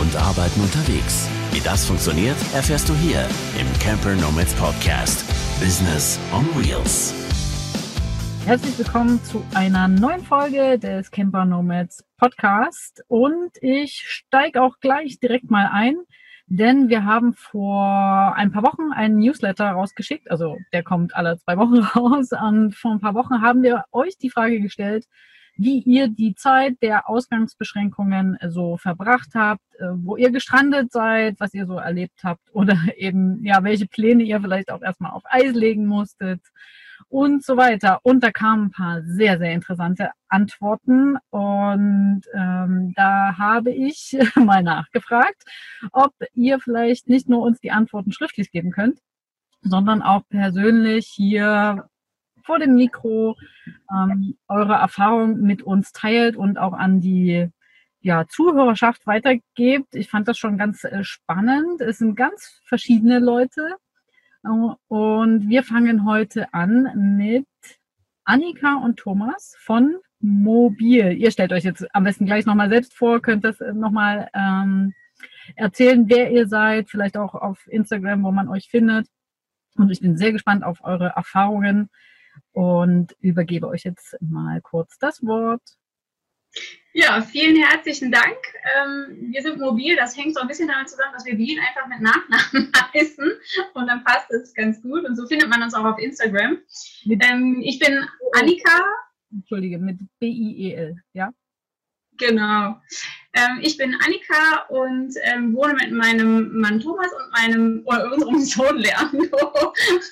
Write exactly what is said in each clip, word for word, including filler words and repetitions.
und Arbeiten unterwegs. Wie das funktioniert, erfährst du hier im Camper Nomads Podcast. Business on Wheels. Herzlich willkommen zu einer neuen Folge des Camper Nomads Podcast. Und ich steige auch gleich direkt mal ein, denn wir haben vor ein paar Wochen einen Newsletter rausgeschickt. Also der kommt alle zwei Wochen raus. Und vor ein paar Wochen haben wir euch die Frage gestellt, wie ihr die Zeit der Ausgangsbeschränkungen so verbracht habt, wo ihr gestrandet seid, was ihr so erlebt habt oder eben, ja, welche Pläne ihr vielleicht auch erstmal auf Eis legen musstet und so weiter. Und da kamen ein paar sehr, sehr interessante Antworten und ähm, da habe ich mal nachgefragt, ob ihr vielleicht nicht nur uns die Antworten schriftlich geben könnt, sondern auch persönlich hier vor dem Mikro ähm, eure Erfahrung mit uns teilt und auch an die ja, Zuhörerschaft weitergebt. Ich fand das schon ganz äh, spannend. Es sind ganz verschiedene Leute. Äh, und wir fangen heute an mit Annika und Thomas von Mobil. Ihr stellt euch jetzt am besten gleich nochmal selbst vor, könnt das nochmal ähm, erzählen, wer ihr seid, vielleicht auch auf Instagram, wo man euch findet. Und ich bin sehr gespannt auf eure Erfahrungen. Und übergebe euch jetzt mal kurz das Wort. Ja, vielen herzlichen Dank. Ähm, wir sind Mobil, das hängt so ein bisschen damit zusammen, dass wir Biel einfach mit Nachnamen heißen und dann passt es ganz gut und so findet man uns auch auf Instagram. Ähm, ich bin Annika. Entschuldige, mit B I E L, ja? Genau. Ähm, ich bin Annika und ähm, wohne mit meinem Mann Thomas und meinem oder unserem Sohn Leandro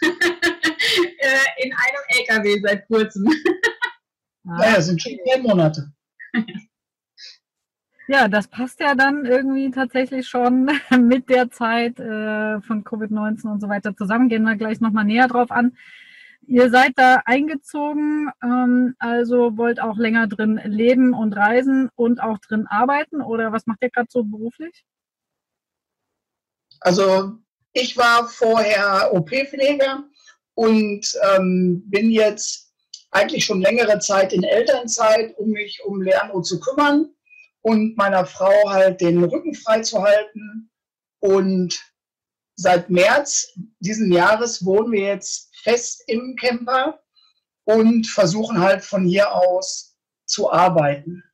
in einem L K W seit kurzem. Naja, sind schon zehn Monate. Ja, das passt ja dann irgendwie tatsächlich schon mit der Zeit äh, von Covid neunzehn und so weiter zusammen. Gehen wir gleich nochmal näher drauf an. Ihr seid da eingezogen, ähm, also wollt auch länger drin leben und reisen und auch drin arbeiten? Oder was macht ihr gerade so beruflich? Also ich war vorher O P-Pfleger und ähm, bin jetzt eigentlich schon längere Zeit in Elternzeit, um mich um Leandro zu kümmern und meiner Frau halt den Rücken frei zu halten. Und seit März diesen Jahres wohnen wir jetzt fest im Camper und versuchen halt von hier aus zu arbeiten.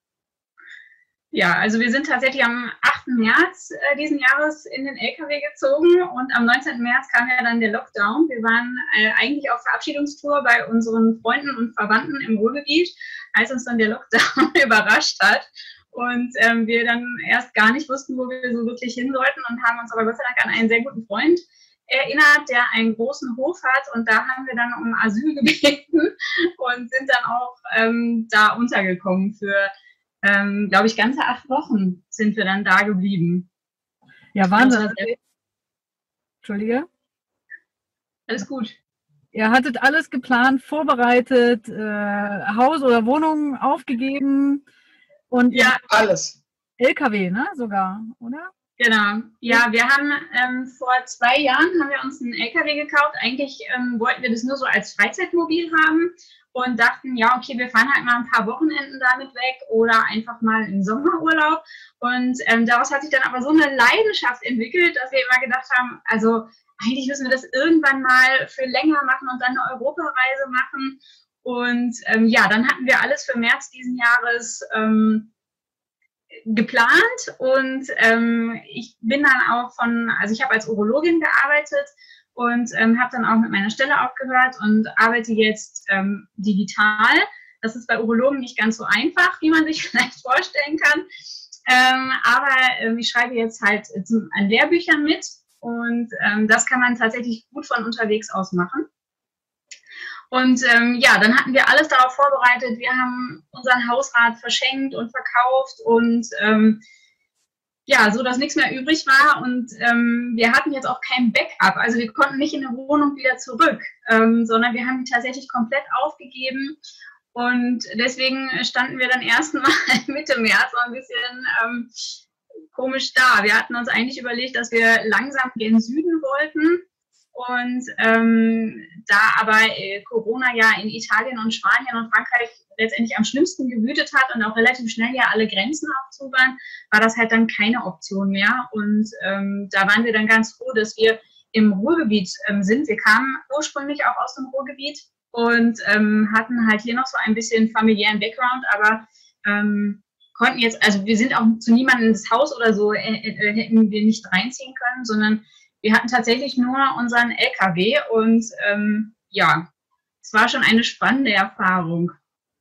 Ja, also wir sind tatsächlich am achten März äh, diesen Jahres in den L K W gezogen und am neunzehnten März kam ja dann der Lockdown. Wir waren äh, eigentlich auf Verabschiedungstour bei unseren Freunden und Verwandten im Ruhrgebiet, als uns dann der Lockdown überrascht hat und ähm, wir dann erst gar nicht wussten, wo wir so wirklich hin sollten und haben uns aber Gott sei Dank an einen sehr guten Freund erinnert, der einen großen Hof hat und da haben wir dann um Asyl gebeten und sind dann auch ähm, da untergekommen für Ähm, glaube ich, ganze acht Wochen sind wir dann da geblieben. Ja, Wahnsinn. Entschuldige. Alles gut. Ihr hattet alles geplant, vorbereitet, äh, Haus oder Wohnung aufgegeben und ja, alles. L K W, ne, sogar, oder? Genau. Ja, wir haben ähm, vor zwei Jahren haben wir uns einen L K W gekauft. Eigentlich ähm, wollten wir das nur so als Freizeitmobil haben. Und dachten, ja, okay, wir fahren halt mal ein paar Wochenenden damit weg oder einfach mal in Sommerurlaub. Und ähm, daraus hat sich dann aber so eine Leidenschaft entwickelt, dass wir immer gedacht haben, also eigentlich müssen wir das irgendwann mal für länger machen und dann eine Europareise machen. Und ähm, ja, dann hatten wir alles für März diesen Jahres ähm, geplant. Und ähm, ich bin dann auch von, also ich habe als Urologin gearbeitet, und ähm, habe dann auch mit meiner Stelle aufgehört und arbeite jetzt ähm, digital. Das ist bei Urologen nicht ganz so einfach, wie man sich vielleicht vorstellen kann. Ähm, aber ähm, ich schreibe jetzt halt zum, an Lehrbüchern mit und ähm, das kann man tatsächlich gut von unterwegs aus machen. Und ähm, ja, dann hatten wir alles darauf vorbereitet. Wir haben unseren Hausrat verschenkt und verkauft und ähm, ja, so dass nichts mehr übrig war und ähm, wir hatten jetzt auch kein Backup, also wir konnten nicht in eine Wohnung wieder zurück, ähm, sondern wir haben die tatsächlich komplett aufgegeben und deswegen standen wir dann erstmal Mitte März so ein bisschen ähm, komisch da. Wir hatten uns eigentlich überlegt, dass wir langsam gen Süden wollten Und ähm, da aber äh, Corona ja in Italien und Spanien und Frankreich letztendlich am schlimmsten gewütet hat und auch relativ schnell ja alle Grenzen auch zu waren, war das halt dann keine Option mehr. Und ähm, da waren wir dann ganz froh, dass wir im Ruhrgebiet ähm, sind. Wir kamen ursprünglich auch aus dem Ruhrgebiet und ähm, hatten halt hier noch so ein bisschen familiären Background, aber ähm, konnten jetzt, also wir sind auch zu niemandem ins Haus oder so, äh, äh, hätten wir nicht reinziehen können, sondern wir hatten tatsächlich nur unseren L K W und ähm, ja, es war schon eine spannende Erfahrung.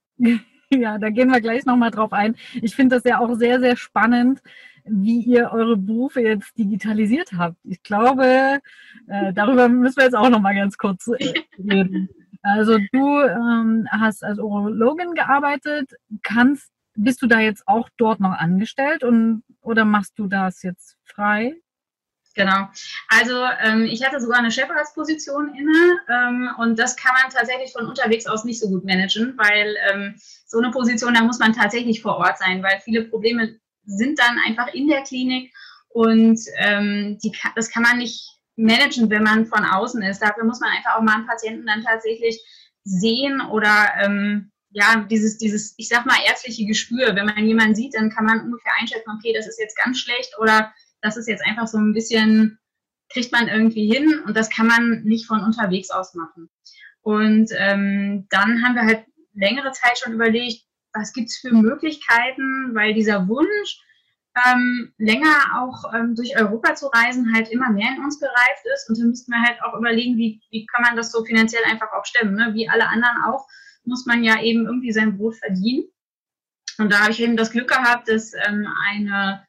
Ja, da gehen wir gleich nochmal drauf ein. Ich finde das ja auch sehr, sehr spannend, wie ihr eure Berufe jetzt digitalisiert habt. Ich glaube, äh, darüber müssen wir jetzt auch nochmal ganz kurz äh, reden. Also du ähm, hast als Urologin gearbeitet. Kannst, bist du da jetzt auch dort noch angestellt und oder machst du das jetzt frei? Genau. Also ähm, ich hatte sogar eine Chefarztposition inne ähm, und das kann man tatsächlich von unterwegs aus nicht so gut managen, weil ähm, so eine Position, da muss man tatsächlich vor Ort sein, weil viele Probleme sind dann einfach in der Klinik und ähm, die, das kann man nicht managen, wenn man von außen ist. Dafür muss man einfach auch mal einen Patienten dann tatsächlich sehen oder ähm, ja, dieses, dieses, ich sag mal, ärztliche Gespür. Wenn man jemanden sieht, dann kann man ungefähr einschätzen, okay, das ist jetzt ganz schlecht oder das ist jetzt einfach so ein bisschen, kriegt man irgendwie hin und das kann man nicht von unterwegs aus machen. Und ähm, dann haben wir halt längere Zeit schon überlegt, was gibt es für Möglichkeiten, weil dieser Wunsch, ähm, länger auch ähm, durch Europa zu reisen, halt immer mehr in uns gereift ist. Und dann müssten wir halt auch überlegen, wie, wie kann man das so finanziell einfach auch stemmen. Ne? Wie alle anderen auch, muss man ja eben irgendwie sein Brot verdienen. Und da habe ich eben das Glück gehabt, dass ähm, eine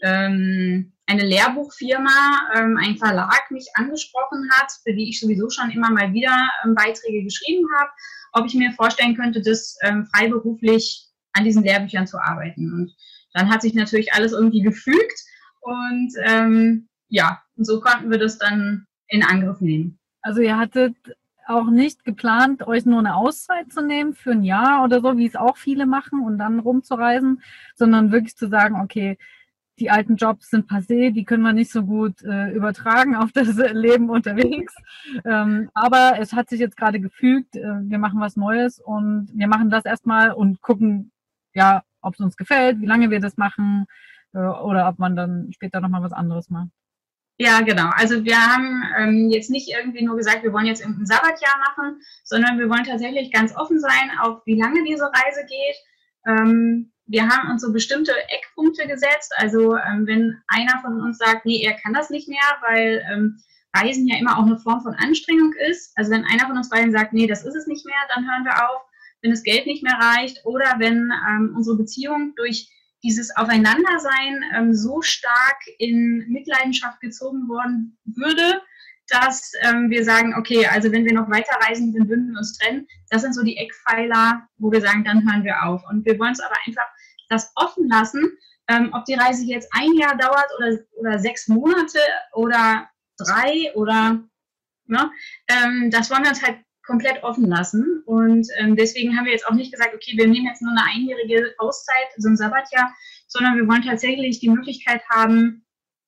ähm, eine Lehrbuchfirma, ähm, ein Verlag mich angesprochen hat, für die ich sowieso schon immer mal wieder ähm, Beiträge geschrieben habe, ob ich mir vorstellen könnte, das ähm, freiberuflich an diesen Lehrbüchern zu arbeiten. Und dann hat sich natürlich alles irgendwie gefügt und ähm, ja, und so konnten wir das dann in Angriff nehmen. Also ihr hattet auch nicht geplant, euch nur eine Auszeit zu nehmen für ein Jahr oder so, wie es auch viele machen und dann rumzureisen, sondern wirklich zu sagen, okay, die alten Jobs sind passé, die können wir nicht so gut äh, übertragen auf das Leben unterwegs. Ähm, aber es hat sich jetzt gerade gefügt, äh, wir machen was Neues und wir machen das erstmal und gucken, ja, ob es uns gefällt, wie lange wir das machen äh, oder ob man dann später nochmal was anderes macht. Ja, genau. Also wir haben ähm, jetzt nicht irgendwie nur gesagt, wir wollen jetzt ein Sabbatjahr machen, sondern wir wollen tatsächlich ganz offen sein, auf wie lange diese Reise geht. Ähm, Wir haben uns so bestimmte Eckpunkte gesetzt. Also ähm, wenn einer von uns sagt, nee, er kann das nicht mehr, weil ähm, Reisen ja immer auch eine Form von Anstrengung ist. Also wenn einer von uns beiden sagt, nee, das ist es nicht mehr, dann hören wir auf. Wenn das Geld nicht mehr reicht oder wenn ähm, unsere Beziehung durch dieses Aufeinandersein ähm, so stark in Mitleidenschaft gezogen worden würde, dass ähm, wir sagen, okay, also wenn wir noch weiter reisen, dann würden wir uns trennen. Das sind so die Eckpfeiler, wo wir sagen, dann hören wir auf. Und wir wollen es aber einfach das offen lassen, ähm, ob die Reise jetzt ein Jahr dauert oder, oder sechs Monate oder drei oder, ne, ähm, das wollen wir uns halt komplett offen lassen. Und ähm, deswegen haben wir jetzt auch nicht gesagt, okay, wir nehmen jetzt nur eine einjährige Auszeit, so ein Sabbatjahr, sondern wir wollen tatsächlich die Möglichkeit haben,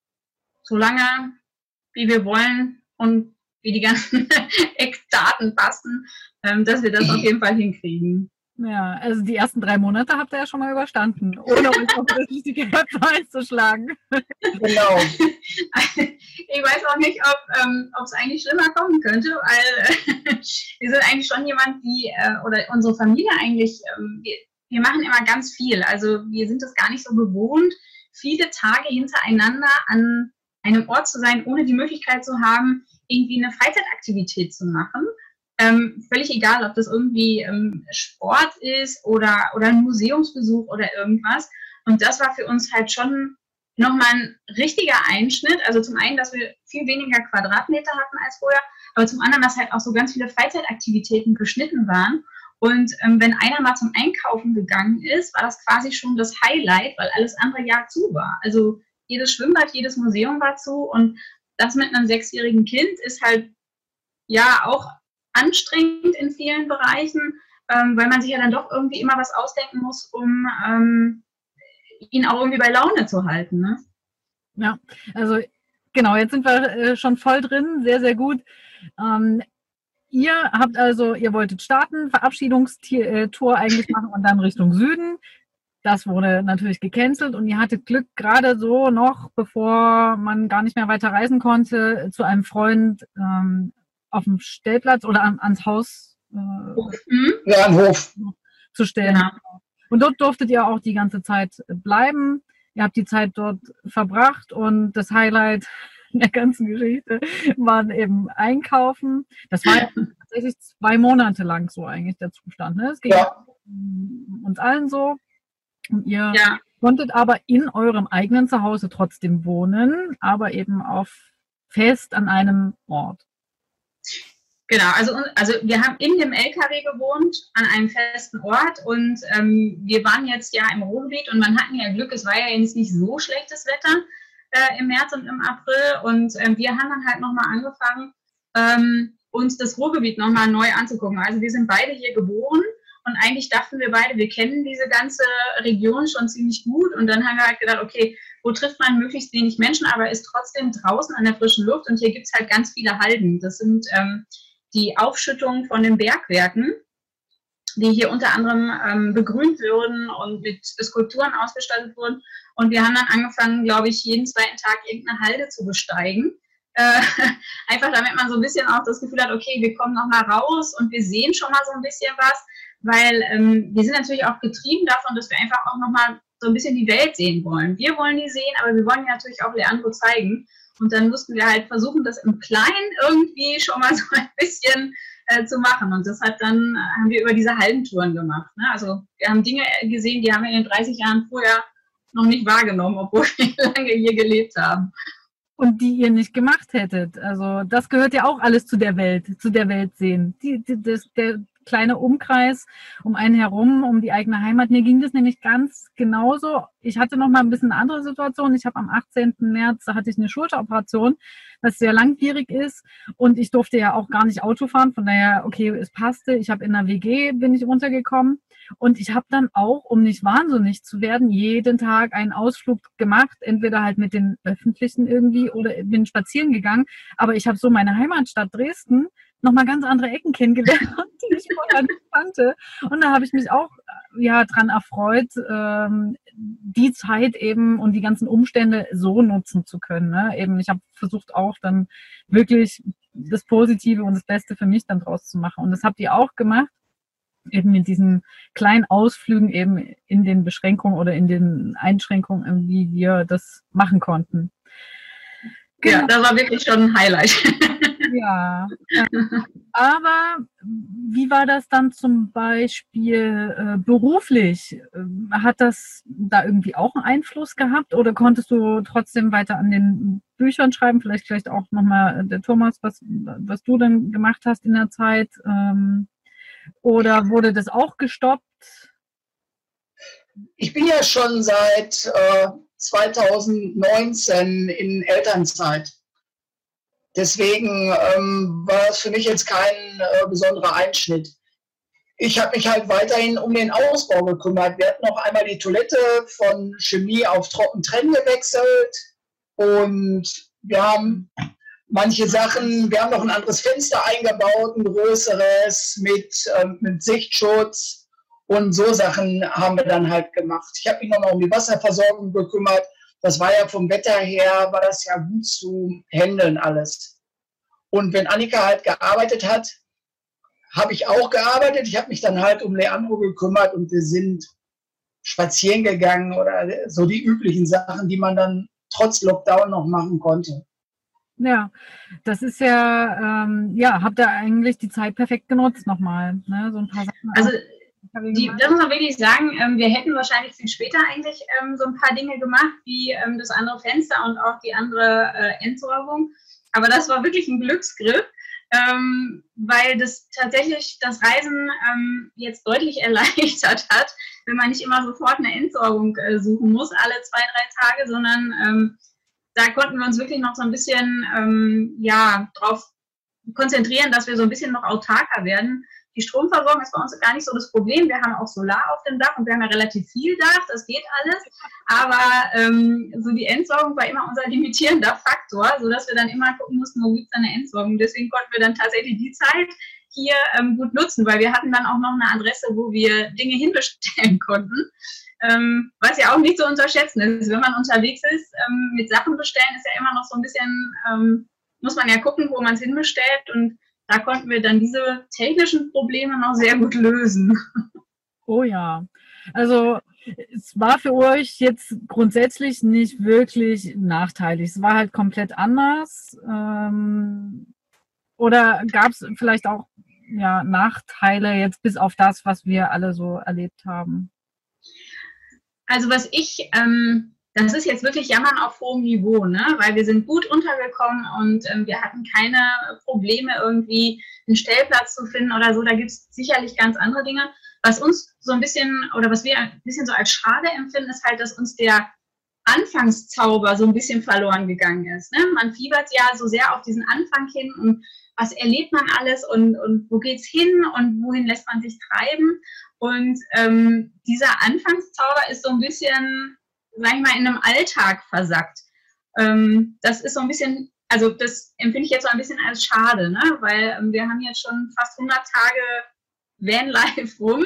so lange, wie wir wollen und wie die ganzen Eckdaten passen, ähm, dass wir das auf jeden Fall hinkriegen. Ja, also die ersten drei Monate habt ihr ja schon mal überstanden, ohne euch auf das richtige Herz einzuschlagen. Genau. Ich weiß auch nicht, ob ähm, es eigentlich schlimmer kommen könnte, weil äh, wir sind eigentlich schon jemand, die, äh, oder unsere Familie eigentlich, ähm, wir, wir machen immer ganz viel. Also wir sind es gar nicht so gewohnt, viele Tage hintereinander an einem Ort zu sein, ohne die Möglichkeit zu haben, irgendwie eine Freizeitaktivität zu machen. Ähm, völlig egal, ob das irgendwie ähm, Sport ist oder, oder ein Museumsbesuch oder irgendwas. Und das war für uns halt schon nochmal ein richtiger Einschnitt. Also zum einen, dass wir viel weniger Quadratmeter hatten als vorher, aber zum anderen, dass halt auch so ganz viele Freizeitaktivitäten geschnitten waren. Und ähm, wenn einer mal zum Einkaufen gegangen ist, war das quasi schon das Highlight, weil alles andere ja zu war. Also jedes Schwimmbad, jedes Museum war zu und das mit einem sechsjährigen Kind ist halt ja auch anstrengend in vielen Bereichen, ähm, weil man sich ja dann doch irgendwie immer was ausdenken muss, um ähm, ihn auch irgendwie bei Laune zu halten. Ne? Ja, also genau, jetzt sind wir äh, schon voll drin, sehr, sehr gut. Ähm, ihr habt also, ihr wolltet starten, Verabschiedungstour eigentlich machen und dann Richtung Süden. Das wurde natürlich gecancelt und ihr hattet Glück, gerade so noch, bevor man gar nicht mehr weiter reisen konnte, zu einem Freund ähm, auf dem Stellplatz oder an, ans Haus äh, mhm. ja, am Hof zu stellen. Genau. Und dort durftet ihr auch die ganze Zeit bleiben. Ihr habt die Zeit dort verbracht und das Highlight der ganzen Geschichte waren eben Einkaufen. Das war ja tatsächlich zwei Monate lang so eigentlich der Zustand. Ne? Es ging ja uns allen so. Und ihr ja. konntet aber in eurem eigenen Zuhause trotzdem wohnen, aber eben auf fest an einem Ort. Genau, also, also wir haben in dem L K W gewohnt, an einem festen Ort und ähm, wir waren jetzt ja im Ruhrgebiet und man hatten ja Glück, es war ja jetzt nicht so schlechtes Wetter äh, im März und im April und ähm, wir haben dann halt nochmal angefangen, ähm, uns das Ruhrgebiet nochmal neu anzugucken. Also wir sind beide hier geboren. Und eigentlich dachten wir beide, wir kennen diese ganze Region schon ziemlich gut. Und dann haben wir halt gedacht, okay, wo trifft man möglichst wenig Menschen, aber ist trotzdem draußen an der frischen Luft. Und hier gibt es halt ganz viele Halden. Das sind ähm, die Aufschüttungen von den Bergwerken, die hier unter anderem ähm, begrünt wurden und mit Skulpturen ausgestattet wurden. Und wir haben dann angefangen, glaube ich, jeden zweiten Tag irgendeine Halde zu besteigen. Äh, einfach damit man so ein bisschen auch das Gefühl hat, okay, wir kommen noch mal raus und wir sehen schon mal so ein bisschen was. Weil ähm, wir sind natürlich auch getrieben davon, dass wir einfach auch nochmal so ein bisschen die Welt sehen wollen. Wir wollen die sehen, aber wir wollen die natürlich auch Leandro zeigen. Und dann mussten wir halt versuchen, das im Kleinen irgendwie schon mal so ein bisschen äh, zu machen. Und das hat dann, äh, haben wir über diese Haldentouren gemacht. Ne? Also wir haben Dinge gesehen, die haben wir in den dreißig Jahren vorher noch nicht wahrgenommen, obwohl wir lange hier gelebt haben. Und die ihr nicht gemacht hättet. Also das gehört ja auch alles zu der Welt, zu der Welt sehen. Die, die, das, der kleine Umkreis um einen herum, um die eigene Heimat. Mir ging das nämlich ganz genauso. Ich hatte noch mal ein bisschen eine andere Situation. Ich habe am achtzehnten März, da hatte ich eine Schulteroperation, was sehr langwierig ist. Und ich durfte ja auch gar nicht Auto fahren. Von daher, okay, es passte. Ich habe in der W G, bin ich runtergekommen. Und ich habe dann auch, um nicht wahnsinnig zu werden, jeden Tag einen Ausflug gemacht, entweder halt mit den Öffentlichen irgendwie oder bin spazieren gegangen. Aber ich habe so meine Heimatstadt Dresden nochmal ganz andere Ecken kennengelernt, die ich vorher nicht kannte. Und da habe ich mich auch ja dran erfreut, ähm, die Zeit eben und die ganzen Umstände so nutzen zu können. Ne? Eben, ich habe versucht auch dann wirklich das Positive und das Beste für mich dann draus zu machen. Und das habt ihr auch gemacht. Eben mit diesen kleinen Ausflügen eben in den Beschränkungen oder in den Einschränkungen, wie wir das machen konnten. Genau. Ja, das war wirklich schon ein Highlight. Ja, ja. Aber wie war das dann zum Beispiel äh, beruflich? Hat das da irgendwie auch einen Einfluss gehabt oder konntest du trotzdem weiter an den Büchern schreiben? Vielleicht vielleicht auch nochmal der Thomas, was, was du dann gemacht hast in der Zeit. Ähm, Oder wurde das auch gestoppt? Ich bin ja schon seit äh, zweitausendneunzehn in Elternzeit. Deswegen ähm, war es für mich jetzt kein äh, besonderer Einschnitt. Ich habe mich halt weiterhin um den Ausbau gekümmert. Wir hatten noch einmal die Toilette von Chemie auf Trockentrennen gewechselt und wir haben manche Sachen, wir haben noch ein anderes Fenster eingebaut, ein größeres mit, ähm, mit Sichtschutz und so Sachen haben wir dann halt gemacht. Ich habe mich nochmal um die Wasserversorgung gekümmert. Das war ja vom Wetter her, war das ja gut zu handeln alles. Und wenn Annika halt gearbeitet hat, habe ich auch gearbeitet. Ich habe mich dann halt um Leandro gekümmert und wir sind spazieren gegangen oder so die üblichen Sachen, die man dann trotz Lockdown noch machen konnte. Ja, das ist ja, ähm, ja, habt ihr eigentlich die Zeit perfekt genutzt nochmal, ne? So ein paar Sachen. Also, die, das muss man wirklich sagen, ähm, wir hätten wahrscheinlich viel später eigentlich ähm, so ein paar Dinge gemacht, wie ähm, das andere Fenster und auch die andere äh, Entsorgung. Aber das war wirklich ein Glücksgriff, ähm, weil das tatsächlich das Reisen ähm, jetzt deutlich erleichtert hat, wenn man nicht immer sofort eine Entsorgung äh, suchen muss, alle zwei, drei Tage, sondern ähm, da konnten wir uns wirklich noch so ein bisschen ähm, ja, drauf konzentrieren, dass wir so ein bisschen noch autarker werden. die Stromversorgung ist bei uns gar nicht so das Problem. Wir haben auch Solar auf dem Dach und wir haben ja relativ viel Dach, das geht alles. Aber ähm, so die Entsorgung war immer unser limitierender Faktor, sodass wir dann immer gucken mussten, wo gibt es eine Entsorgung. Deswegen konnten wir dann tatsächlich die Zeit hier ähm, gut nutzen, weil wir hatten dann auch noch eine Adresse, wo wir Dinge hinbestellen konnten. Ähm, was ja auch nicht zu unterschätzen ist. Wenn man unterwegs ist, ähm, mit Sachen bestellen, ist ja immer noch so ein bisschen, ähm, muss man ja gucken, wo man es hinbestellt. Und da konnten wir dann diese technischen Probleme noch sehr gut lösen. Oh ja, also es war für euch jetzt grundsätzlich nicht wirklich nachteilig. Es war halt komplett anders. Ähm, oder gab es vielleicht auch ja, Nachteile jetzt bis auf das, was wir alle so erlebt haben? Also was ich, ähm, das ist jetzt wirklich Jammern auf hohem Niveau, ne? Weil wir sind gut untergekommen und ähm, wir hatten keine Probleme, irgendwie einen Stellplatz zu finden oder so. Da gibt es sicherlich ganz andere Dinge. Was uns so ein bisschen, oder was wir ein bisschen so als schade empfinden, ist halt, dass uns der Anfangszauber so ein bisschen verloren gegangen ist. Ne? Man fiebert ja so sehr auf diesen Anfang hin und was erlebt man alles und, und wo geht's hin und wohin lässt man sich treiben. Und ähm, dieser Anfangszauber ist so ein bisschen, sag ich mal, in einem Alltag versackt. Ähm, das ist so ein bisschen, also das empfinde ich jetzt so ein bisschen als schade, ne? Weil ähm, wir haben jetzt schon fast hundert Tage Vanlife rum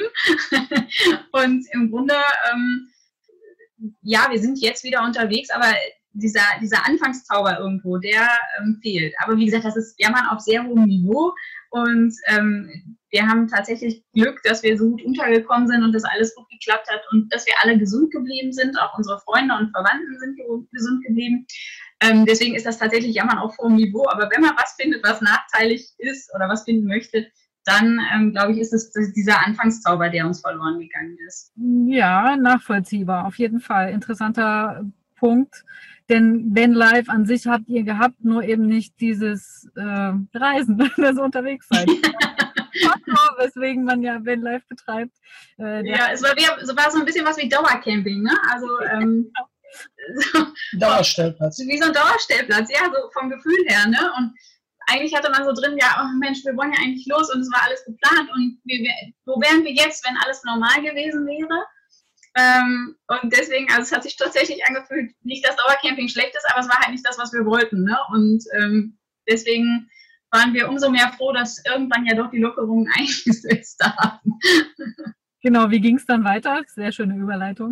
und im Grunde, ähm, ja, wir sind jetzt wieder unterwegs, aber dieser, dieser Anfangszauber irgendwo, der ähm, fehlt. Aber wie gesagt, das ist Jammern auf sehr hohem Niveau und ähm, wir haben tatsächlich Glück, dass wir so gut untergekommen sind und dass alles gut geklappt hat und dass wir alle gesund geblieben sind, auch unsere Freunde und Verwandten sind gesund geblieben. Ähm, deswegen ist das tatsächlich Jammern auf hohem Niveau. Aber wenn man was findet, was nachteilig ist oder was finden möchte, dann, ähm, glaube ich, ist es dieser Anfangszauber, der uns verloren gegangen ist. Ja, nachvollziehbar, auf jeden Fall. Interessanter Punkt. Denn Vanlife an sich habt ihr gehabt, nur eben nicht dieses äh, Reisen, das unterwegs seid. Weswegen man ja Vanlife betreibt. Äh, ja, es war, wie, es war so ein bisschen was wie Dauercamping, ne? Also ähm, so, Dauerstellplatz. Wie so ein Dauerstellplatz, ja, so vom Gefühl her, ne? Und eigentlich hatte man so drin, ja, oh Mensch, wir wollen ja eigentlich los und es war alles geplant und wir, wir, wo wären wir jetzt, wenn alles normal gewesen wäre? Ähm, und deswegen, also es hat sich tatsächlich angefühlt, nicht, dass Dauercamping schlecht ist, aber es war halt nicht das, was wir wollten, ne? Und ähm, deswegen waren wir umso mehr froh, dass irgendwann ja doch die Lockerungen eingesetzt haben. Genau, wie ging es dann weiter? Sehr schöne Überleitung.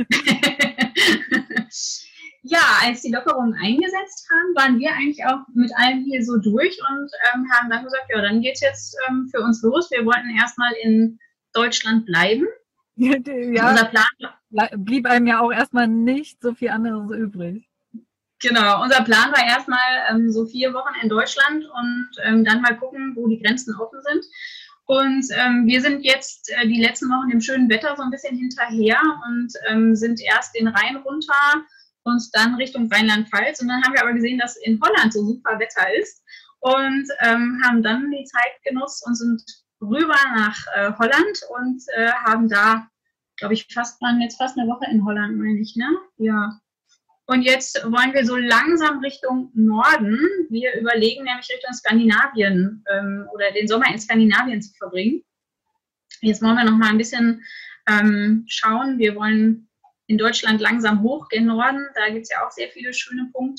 Ja, als die Lockerungen eingesetzt haben, waren wir eigentlich auch mit allem hier so durch und ähm, haben dann gesagt, ja, dann geht's jetzt ähm, für uns los. Wir wollten erstmal in Deutschland bleiben. Ja, unser Plan blieb einem ja auch erstmal nicht so viel anderes übrig. Genau, unser Plan war erstmal ähm, so vier Wochen in Deutschland und ähm, dann mal gucken, wo die Grenzen offen sind. Und ähm, wir sind jetzt äh, die letzten Wochen dem schönen Wetter so ein bisschen hinterher und ähm, sind erst den Rhein runter und dann Richtung Rheinland-Pfalz. Und dann haben wir aber gesehen, dass in Holland so super Wetter ist und ähm, haben dann die Zeit genutzt und sind rüber nach äh, Holland und äh, haben da, glaube ich, fast waren jetzt fast eine Woche in Holland, meine ich, ne? Ja. Und jetzt wollen wir so langsam Richtung Norden. Wir überlegen nämlich Richtung Skandinavien ähm, oder den Sommer in Skandinavien zu verbringen. Jetzt wollen wir noch mal ein bisschen ähm, schauen. Wir wollen in Deutschland langsam hoch gen Norden. Da gibt es ja auch sehr viele schöne Punkte.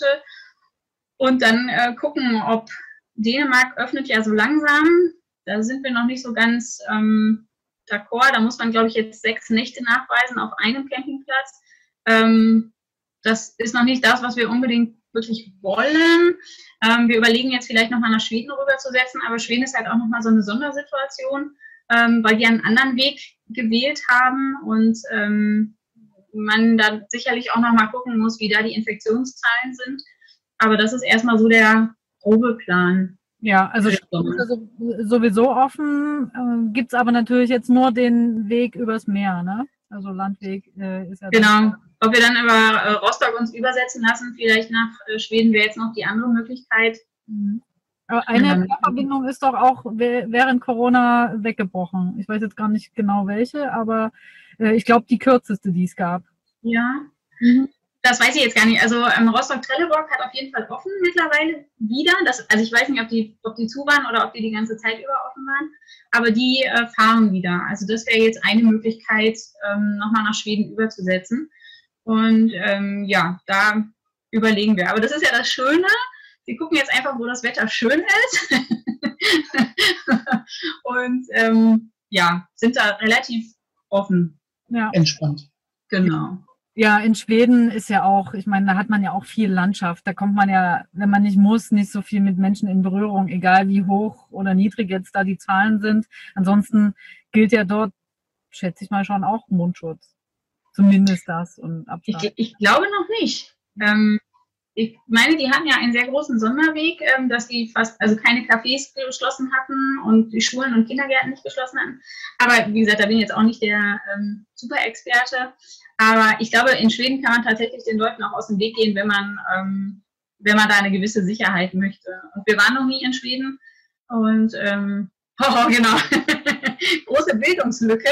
Und dann äh, gucken, ob Dänemark öffnet ja so langsam. Da sind wir noch nicht so ganz ähm, d'accord. Da muss man, glaube ich, jetzt sechs Nächte nachweisen auf einem Campingplatz. Ähm, Das ist noch nicht das, was wir unbedingt wirklich wollen. Ähm, wir überlegen jetzt vielleicht nochmal nach Schweden rüberzusetzen, aber Schweden ist halt auch nochmal so eine Sondersituation, ähm, weil die einen anderen Weg gewählt haben und ähm, man da sicherlich auch nochmal gucken muss, wie da die Infektionszahlen sind. Aber das ist erstmal so der grobe Plan. Ja, also Schweden ist sowieso offen, äh, gibt es aber natürlich jetzt nur den Weg übers Meer, ne? Also Landweg äh, ist ja... Genau. Ob wir dann über äh, Rostock uns übersetzen lassen, vielleicht nach äh, Schweden wäre jetzt noch die andere Möglichkeit. Mhm. Aber eine Verbindung ist doch auch während Corona weggebrochen. Ich weiß jetzt gar nicht genau welche, aber äh, ich glaube die kürzeste, die es gab. Ja. Mhm. Das weiß ich jetzt gar nicht. Also ähm, Rostock-Trelleborg hat auf jeden Fall offen mittlerweile wieder. Das, also ich weiß nicht, ob die, ob die zu waren oder ob die die ganze Zeit über offen waren. Aber die äh, fahren wieder. Also das wäre jetzt eine Möglichkeit, ähm, nochmal nach Schweden überzusetzen. Und ähm, ja, da überlegen wir. Aber das ist ja das Schöne. Sie gucken jetzt einfach, wo das Wetter schön ist. Und ähm, ja, sind da relativ offen. Ja. Entspannt. Genau. Ja, in Schweden ist ja auch, ich meine, da hat man ja auch viel Landschaft. Da kommt man ja, wenn man nicht muss, nicht so viel mit Menschen in Berührung, egal wie hoch oder niedrig jetzt da die Zahlen sind. Ansonsten gilt ja dort, schätze ich mal, schon auch Mundschutz. Zumindest das und Abstand. Ich, ich glaube noch nicht. Ähm, ich meine, die hatten ja einen sehr großen Sonderweg, ähm, dass sie fast, also keine Cafés geschlossen hatten und die Schulen und Kindergärten nicht geschlossen hatten. Aber wie gesagt, da bin ich jetzt auch nicht der ähm, Super-Experte. Aber ich glaube, in Schweden kann man tatsächlich den Leuten auch aus dem Weg gehen, wenn man, ähm, wenn man da eine gewisse Sicherheit möchte. Und wir waren noch nie in Schweden und ähm, oh, genau, große Bildungslücke.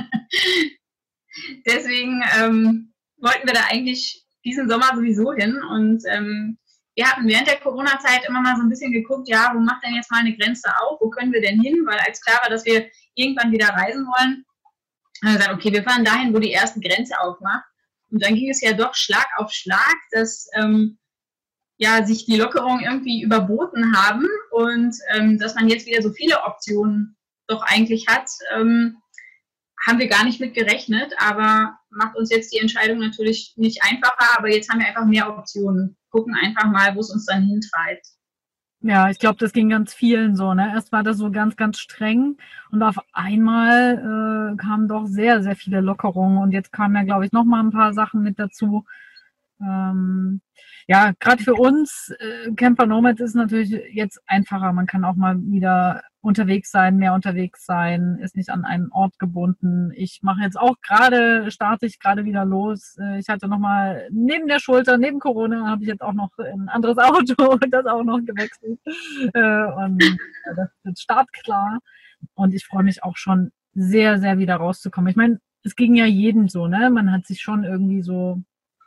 Deswegen ähm, wollten wir da eigentlich diesen Sommer sowieso hin und ähm, wir hatten während der Corona-Zeit immer mal so ein bisschen geguckt, ja, wo macht denn jetzt mal eine Grenze auf, wo können wir denn hin, weil als klar war, dass wir irgendwann wieder reisen wollen, haben wir gesagt, okay, wir fahren dahin, wo die erste Grenze aufmacht und dann ging es ja doch Schlag auf Schlag, dass ähm, ja, sich die Lockerungen irgendwie überboten haben und ähm, dass man jetzt wieder so viele Optionen doch eigentlich hat, ähm, haben wir gar nicht mit gerechnet, aber macht uns jetzt die Entscheidung natürlich nicht einfacher, aber jetzt haben wir einfach mehr Optionen. Gucken einfach mal, wo es uns dann hintreibt. Ja, ich glaube, das ging ganz vielen so, ne? Erst war das so ganz, ganz streng und auf einmal äh, kamen doch sehr, sehr viele Lockerungen und jetzt kamen ja, glaube ich, noch mal ein paar Sachen mit dazu. Ähm, ja, gerade für uns äh, Camper Nomads ist natürlich jetzt einfacher. Man kann auch mal wieder unterwegs sein, mehr unterwegs sein, ist nicht an einen Ort gebunden. Ich mache jetzt auch gerade, starte ich gerade wieder los. Äh, ich hatte noch mal neben der Schulter, neben Corona, habe ich jetzt auch noch ein anderes Auto und das auch noch gewechselt. Äh, und äh, das ist jetzt startklar. Und ich freue mich auch schon sehr, sehr wieder rauszukommen. Ich meine, es ging ja jedem so, ne? Man hat sich schon irgendwie so,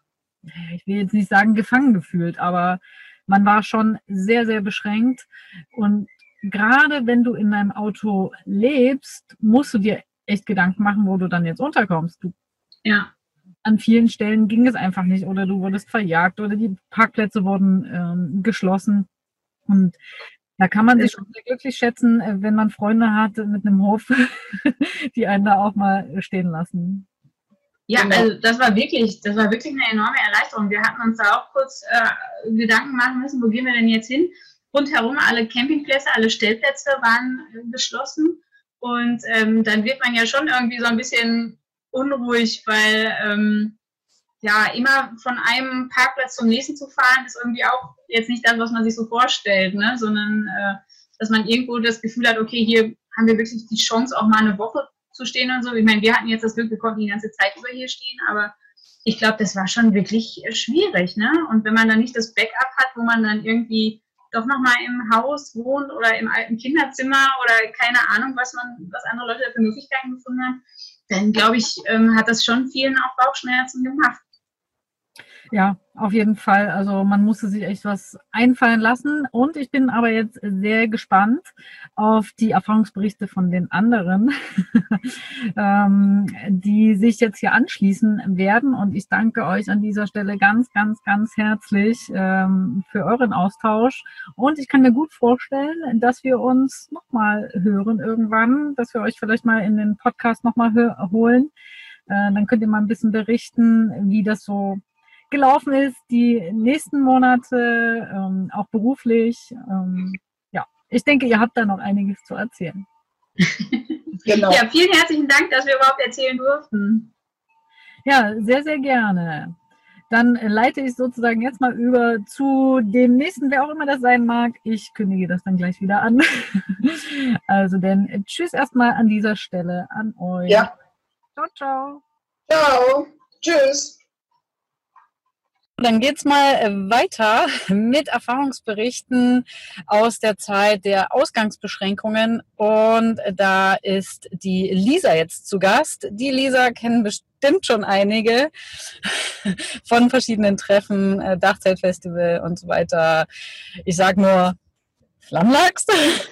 ich will jetzt nicht sagen gefangen gefühlt, aber man war schon sehr, sehr beschränkt. Und gerade wenn du in deinem Auto lebst, musst du dir echt Gedanken machen, wo du dann jetzt unterkommst. Du, ja. An vielen Stellen ging es einfach nicht oder du wurdest verjagt oder die Parkplätze wurden ähm, geschlossen. Und da kann man sich schon sehr glücklich schätzen, wenn man Freunde hat mit einem Hof, die einen da auch mal stehen lassen. Ja, also das war wirklich, das war wirklich eine enorme Erleichterung. Wir hatten uns da auch kurz äh, Gedanken machen müssen, wo gehen wir denn jetzt hin? Rundherum alle Campingplätze, alle Stellplätze waren äh, geschlossen und ähm, dann wird man ja schon irgendwie so ein bisschen unruhig, weil ähm, ja immer von einem Parkplatz zum nächsten zu fahren ist irgendwie auch jetzt nicht das, was man sich so vorstellt, ne? Sondern äh, dass man irgendwo das Gefühl hat, okay, hier haben wir wirklich die Chance, auch mal eine Woche zu stehen und so. Ich meine, wir hatten jetzt das Glück, wir konnten die ganze Zeit über hier stehen, aber ich glaube, das war schon wirklich schwierig, ne? Und wenn man dann nicht das Backup hat, wo man dann irgendwie doch nochmal im Haus wohnt oder im alten Kinderzimmer oder keine Ahnung, was man, was andere Leute für Möglichkeiten gefunden haben, dann glaube ich, ähm, hat das schon vielen auch Bauchschmerzen gemacht. Ja, auf jeden Fall. Also man musste sich echt was einfallen lassen. Und ich bin aber jetzt sehr gespannt auf die Erfahrungsberichte von den anderen, ähm, die sich jetzt hier anschließen werden. Und ich danke euch an dieser Stelle ganz, ganz, ganz herzlich ähm, für euren Austausch. Und ich kann mir gut vorstellen, dass wir uns nochmal hören irgendwann, dass wir euch vielleicht mal in den Podcast nochmal hö- holen. Äh, dann könnt ihr mal ein bisschen berichten, wie das so gelaufen ist, die nächsten Monate, ähm, auch beruflich. Ähm, ja, ich denke, ihr habt da noch einiges zu erzählen. Genau. Ja, vielen herzlichen Dank, dass wir überhaupt erzählen durften. Ja, sehr, sehr gerne. Dann leite ich sozusagen jetzt mal über zu dem nächsten, wer auch immer das sein mag. Ich kündige das dann gleich wieder an. Also denn tschüss erstmal an dieser Stelle an euch. Ja. Ciao, ciao. Ciao. Tschüss. Dann geht's mal weiter mit Erfahrungsberichten aus der Zeit der Ausgangsbeschränkungen. Und da ist die Lisa jetzt zu Gast. Die Lisa kennen bestimmt bestimmt schon einige von verschiedenen Treffen, äh, Dachzeltfestival und so weiter. Ich sag nur Flammlachs.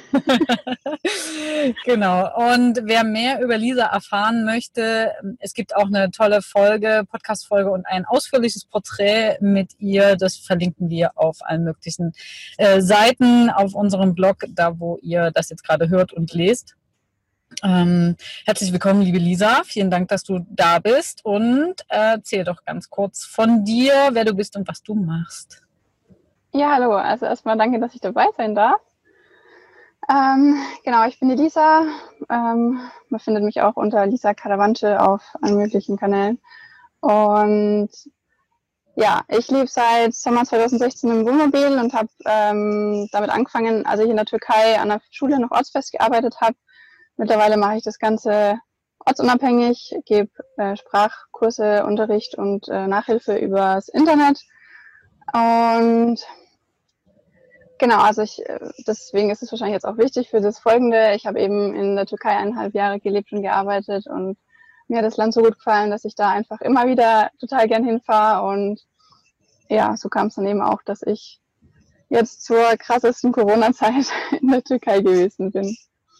Genau. Und wer mehr über Lisa erfahren möchte, es gibt auch eine tolle Folge, Podcast-Folge und ein ausführliches Porträt mit ihr. Das verlinken wir auf allen möglichen äh, Seiten auf unserem Blog, da wo ihr das jetzt gerade hört und lest. Ähm, herzlich willkommen, liebe Lisa. Vielen Dank, dass du da bist. Und äh, erzähl doch ganz kurz von dir, wer du bist und was du machst. Ja, hallo. Also erstmal danke, dass ich dabei sein darf. Ähm, genau, ich bin die Lisa. Ähm, man findet mich auch unter Lisa Karawanche auf allen möglichen Kanälen. Und ja, ich lebe seit Sommer zwanzig sechzehn im Wohnmobil und habe ähm, damit angefangen, als ich in der Türkei an der Schule noch ortsfest gearbeitet habe. Mittlerweile mache ich das Ganze ortsunabhängig, gebe äh, Sprachkurse, Unterricht und äh, Nachhilfe übers Internet. Und genau, also ich, deswegen ist es wahrscheinlich jetzt auch wichtig für das Folgende. Ich habe eben in der Türkei eineinhalb Jahre gelebt und gearbeitet und mir hat das Land so gut gefallen, dass ich da einfach immer wieder total gern hinfahre. Und ja, so kam es dann eben auch, dass ich jetzt zur krassesten Corona-Zeit in der Türkei gewesen bin.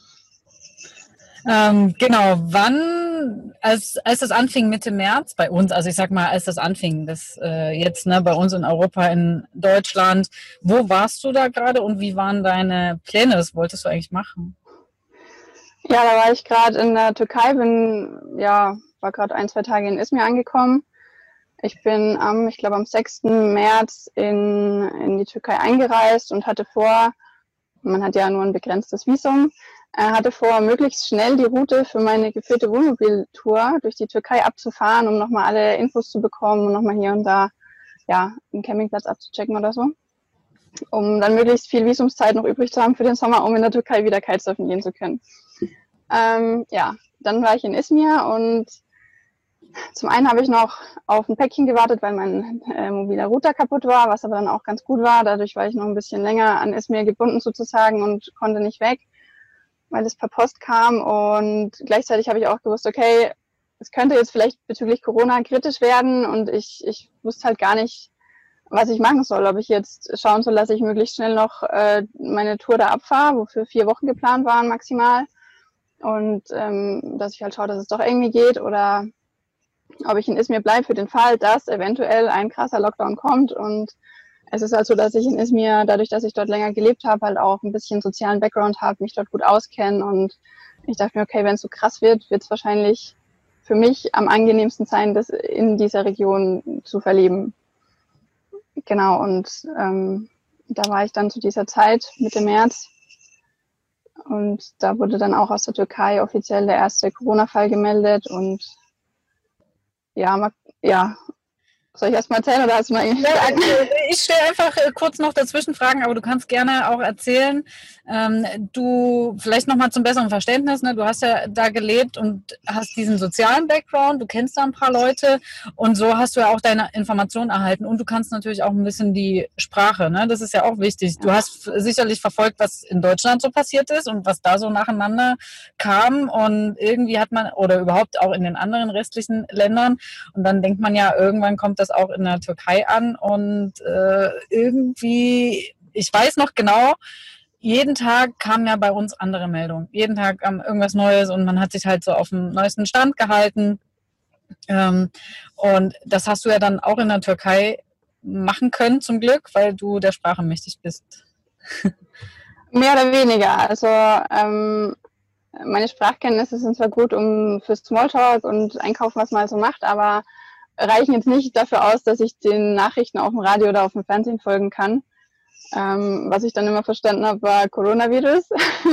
Ähm, genau, wann, als, als das anfing Mitte März bei uns, also ich sag mal, als das anfing, das äh, jetzt ne, bei uns in Europa, in Deutschland, wo warst du da gerade und wie waren deine Pläne? Was wolltest du eigentlich machen? Ja, da war ich gerade in der Türkei, bin, ja, war gerade ein, zwei Tage in Izmir angekommen. Ich bin am, ich glaube am sechsten März in, in die Türkei eingereist und hatte vor, man hat ja nur ein begrenztes Visum, Er hatte vor, möglichst schnell die Route für meine geführte Wohnmobiltour durch die Türkei abzufahren, um nochmal alle Infos zu bekommen und nochmal hier und da ja, einen Campingplatz abzuchecken oder so. Um dann möglichst viel Visumszeit noch übrig zu haben für den Sommer, um in der Türkei wieder Kitesurfen gehen zu können. Ähm, ja, dann war ich in Izmir und zum einen habe ich noch auf ein Päckchen gewartet, weil mein äh, mobiler Router kaputt war, was aber dann auch ganz gut war. Dadurch war ich noch ein bisschen länger an Izmir gebunden sozusagen und konnte nicht weg, weil es per Post kam. Und gleichzeitig habe ich auch gewusst, okay, es könnte jetzt vielleicht bezüglich Corona kritisch werden und ich, ich wusste halt gar nicht, was ich machen soll. Ob ich jetzt schauen soll, dass ich möglichst schnell noch äh, meine Tour da abfahre, wofür vier Wochen geplant waren maximal. Und ähm, dass ich halt schaue, dass es doch irgendwie geht, oder ob ich in Izmir bleibe für den Fall, dass eventuell ein krasser Lockdown kommt. Und es ist halt so, dass ich in Izmir, dadurch, dass ich dort länger gelebt habe, halt auch ein bisschen sozialen Background habe, mich dort gut auskenne. Und ich dachte mir, okay, wenn es so krass wird, wird es wahrscheinlich für mich am angenehmsten sein, das in dieser Region zu verleben. Genau, und ähm, da war ich dann zu dieser Zeit, Mitte März. Und da wurde dann auch aus der Türkei offiziell der erste Corona-Fall gemeldet. Und ja, ma, ja, soll ich erst mal erzählen oder hast du mal ja, ich stelle einfach kurz noch dazwischen Fragen, aber du kannst gerne auch erzählen. Ähm, du, vielleicht nochmal zum besseren Verständnis, ne? Du hast ja da gelebt und hast diesen sozialen Background, du kennst da ein paar Leute und so hast du ja auch deine Informationen erhalten und du kannst natürlich auch ein bisschen die Sprache, ne? Das ist ja auch wichtig. Du hast sicherlich verfolgt, was in Deutschland so passiert ist und was da so nacheinander kam und irgendwie hat man, oder überhaupt auch in den anderen restlichen Ländern, und dann denkt man ja, irgendwann kommt das auch in der Türkei an und äh, irgendwie, ich weiß noch genau, jeden Tag kamen ja bei uns andere Meldungen. Jeden Tag kam irgendwas Neues und man hat sich halt so auf dem neuesten Stand gehalten. Ähm, und das hast du ja dann auch in der Türkei machen können, zum Glück, weil du der Sprache mächtig bist. Mehr oder weniger. Also ähm, meine Sprachkenntnisse sind zwar gut um fürs Smalltalk und Einkaufen, was man so macht, aber reichen jetzt nicht dafür aus, dass ich den Nachrichten auf dem Radio oder auf dem Fernsehen folgen kann. Ähm, was ich dann immer verstanden habe, war Coronavirus.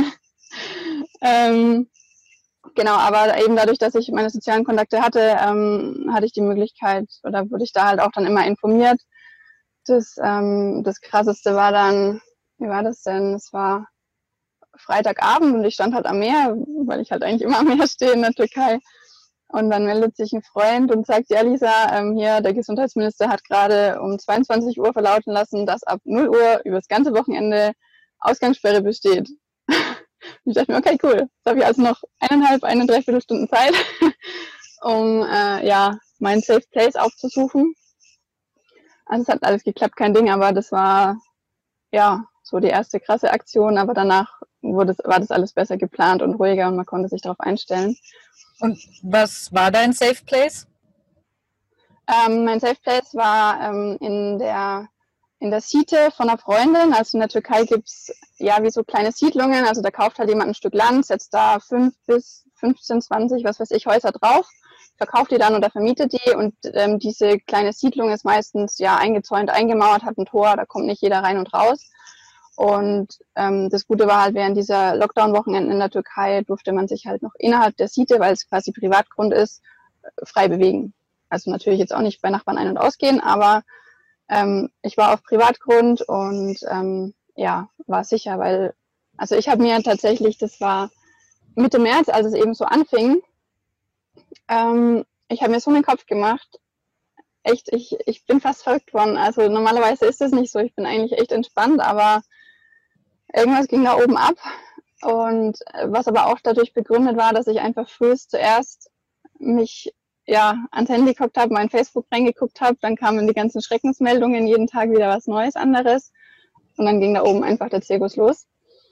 ähm, genau, aber eben dadurch, dass ich meine sozialen Kontakte hatte, ähm, hatte ich die Möglichkeit, oder wurde ich da halt auch dann immer informiert. Das, ähm, das Krasseste war dann, wie war das denn? Es war Freitagabend und ich stand halt am Meer, weil ich halt eigentlich immer am Meer stehe in der Türkei. Und dann meldet sich ein Freund und sagt, ja Lisa, ähm, hier der Gesundheitsminister hat gerade um zweiundzwanzig Uhr verlauten lassen, dass ab null Uhr über das ganze Wochenende Ausgangssperre besteht. Und ich dachte mir, okay, cool. Jetzt habe ich also noch eineinhalb, eine Dreiviertelstunde Zeit. um äh, ja meinen Safe Place aufzusuchen. Also es hat alles geklappt, kein Ding, aber das war ja so die erste krasse Aktion, aber danach wurde, war das alles besser geplant und ruhiger und man konnte sich darauf einstellen. Und was war dein Safe Place? Ähm, mein Safe Place war ähm, in der in der Siete von einer Freundin. Also in der Türkei gibt's ja wie so kleine Siedlungen, also da kauft halt jemand ein Stück Land, setzt da fünf bis fünfzehn, zwanzig, was weiß ich, Häuser drauf, verkauft die dann oder vermietet die und ähm, diese kleine Siedlung ist meistens ja eingezäunt, eingemauert, hat ein Tor, da kommt nicht jeder rein und raus. Und ähm, das Gute war halt, während dieser Lockdown-Wochenenden in der Türkei durfte man sich halt noch innerhalb der Siete, weil es quasi Privatgrund ist, frei bewegen. Also natürlich jetzt auch nicht bei Nachbarn ein- und ausgehen, aber ähm, ich war auf Privatgrund und ähm, ja, war sicher, weil, also ich habe mir tatsächlich, das war Mitte März, als es eben so anfing, ähm, ich habe mir so einen Kopf gemacht, echt, ich, ich bin fast verrückt worden. Also normalerweise ist das nicht so, ich bin eigentlich echt entspannt, aber irgendwas ging da oben ab. Und was aber auch dadurch begründet war, dass ich einfach frühest zuerst mich ja ans Handy geguckt habe, mein Facebook reingeguckt habe, dann kamen die ganzen Schreckensmeldungen, jeden Tag wieder was Neues, anderes. Und dann ging da oben einfach der Zirkus los.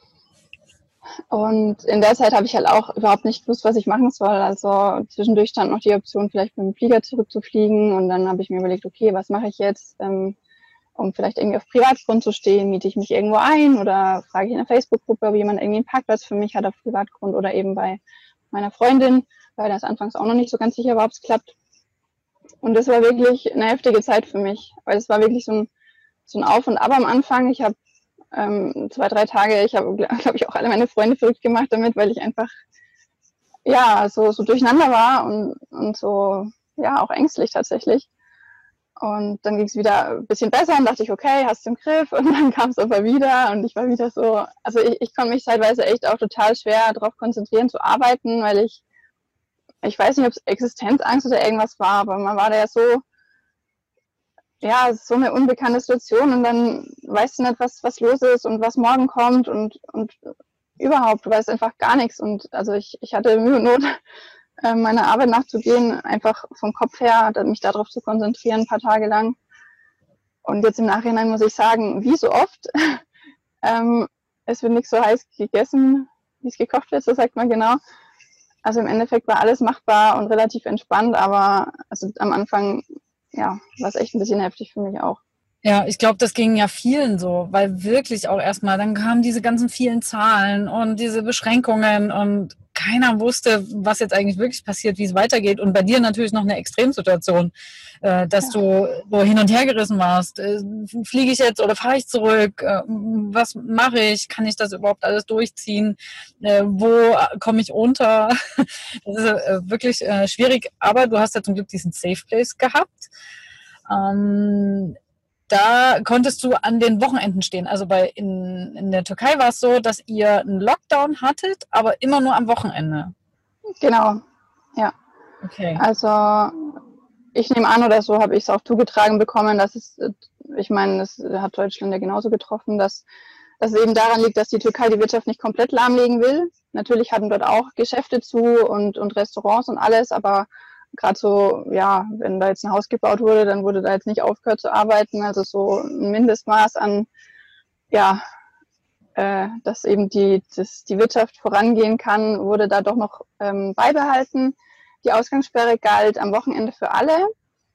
Und in der Zeit habe ich halt auch überhaupt nicht gewusst, was ich machen soll. Also zwischendurch stand noch die Option, vielleicht mit dem Flieger zurückzufliegen. Und dann habe ich mir überlegt, okay, was mache ich jetzt, ähm, um vielleicht irgendwie auf Privatgrund zu stehen? Miete ich mich irgendwo ein oder frage ich in einer Facebook-Gruppe, ob jemand irgendwie einen Parkplatz für mich hat auf Privatgrund oder eben bei meiner Freundin, weil das anfangs auch noch nicht so ganz sicher war, ob es klappt. Und das war wirklich eine heftige Zeit für mich, weil es war wirklich so ein, so ein Auf und Ab am Anfang. Ich habe ähm, zwei, drei Tage, ich habe, glaube ich, auch alle meine Freunde verrückt gemacht damit, weil ich einfach ja so, so durcheinander war und, und so ja auch ängstlich tatsächlich. Und dann ging es wieder ein bisschen besser und dachte ich, okay, hast du im Griff. Und dann kam es aber wieder und ich war wieder so, also ich, ich konnte mich teilweise echt auch total schwer darauf konzentrieren zu arbeiten, weil ich, ich weiß nicht, ob es Existenzangst oder irgendwas war, aber man war da ja so, ja, so eine unbekannte Situation und dann weißt du nicht, was, was los ist und was morgen kommt und, und überhaupt, du weißt einfach gar nichts. Und also ich, ich hatte Mühe und Not, meiner Arbeit nachzugehen, einfach vom Kopf her, mich darauf zu konzentrieren, ein paar Tage lang. Und jetzt im Nachhinein muss ich sagen, wie so oft, ähm, es wird nicht so heiß gegessen, wie es gekocht wird, so sagt man genau. Also im Endeffekt war alles machbar und relativ entspannt, aber also am Anfang, ja, war es echt ein bisschen heftig für mich auch. Ja, ich glaube, das ging ja vielen so, weil wirklich auch erstmal, dann kamen diese ganzen vielen Zahlen und diese Beschränkungen und keiner wusste, was jetzt eigentlich wirklich passiert, wie es weitergeht. Und bei dir natürlich noch eine Extremsituation, äh, dass ja. du so hin und her gerissen warst. Äh, fliege ich jetzt oder fahre ich zurück? Äh, was mache ich? Kann ich das überhaupt alles durchziehen? Äh, wo komme ich unter? Das ist äh, wirklich äh, schwierig, aber du hast ja zum Glück diesen Safe Place gehabt. Ähm, Da konntest du an den Wochenenden stehen. Also bei in, in der Türkei war es so, dass ihr einen Lockdown hattet, aber immer nur am Wochenende. Genau, ja. Okay. Also ich nehme an, oder so habe ich es auch zugetragen bekommen, dass es, ich meine, das hat Deutschland ja genauso getroffen, dass, dass es eben daran liegt, dass die Türkei die Wirtschaft nicht komplett lahmlegen will. Natürlich hatten dort auch Geschäfte zu und, und Restaurants und alles, aber gerade so, ja, wenn da jetzt ein Haus gebaut wurde, dann wurde da jetzt nicht aufgehört zu arbeiten. Also so ein Mindestmaß an, ja, äh, dass eben die, das, die Wirtschaft vorangehen kann, wurde da doch noch ähm, beibehalten. Die Ausgangssperre galt am Wochenende für alle.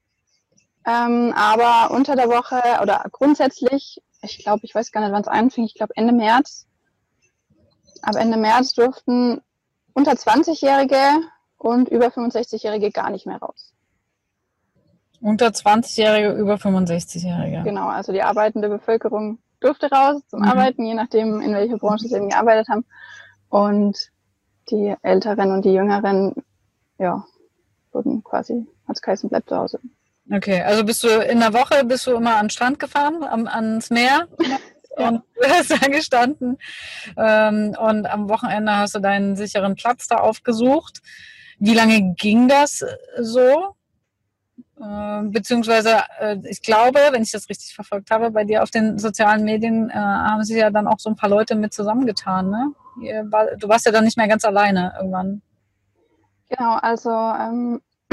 Ähm, aber unter der Woche oder grundsätzlich, ich glaube, ich weiß gar nicht, wann es anfing, ich glaube Ende März. Ab Ende März durften unter zwanzig-Jährige und über fünfundsechzig-Jährige gar nicht mehr raus. Unter zwanzig-Jährige, über fünfundsechzig-Jährige. Genau, also die arbeitende Bevölkerung durfte raus zum mhm. Arbeiten, je nachdem, in welcher Branche sie eben gearbeitet haben. Und die Älteren und die Jüngeren, ja, wurden quasi, hat es geheißen, bleibt zu Hause. Okay, also bist du in der Woche, bist du immer an den Strand gefahren, am, ans Meer? Ja. Und du hast da gestanden. Ähm, und am Wochenende hast du deinen sicheren Platz da aufgesucht. Wie lange ging das so? Äh, beziehungsweise, äh, ich glaube, wenn ich das richtig verfolgt habe, bei dir auf den sozialen Medien äh, haben sich ja dann auch so ein paar Leute mit zusammengetan, ne? War, du warst ja dann nicht mehr ganz alleine irgendwann. Genau, also ähm,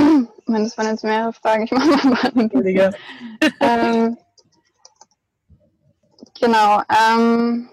meine, das waren jetzt mehrere Fragen. Ich mache mal Entschuldige. ähm, Genau. Ähm,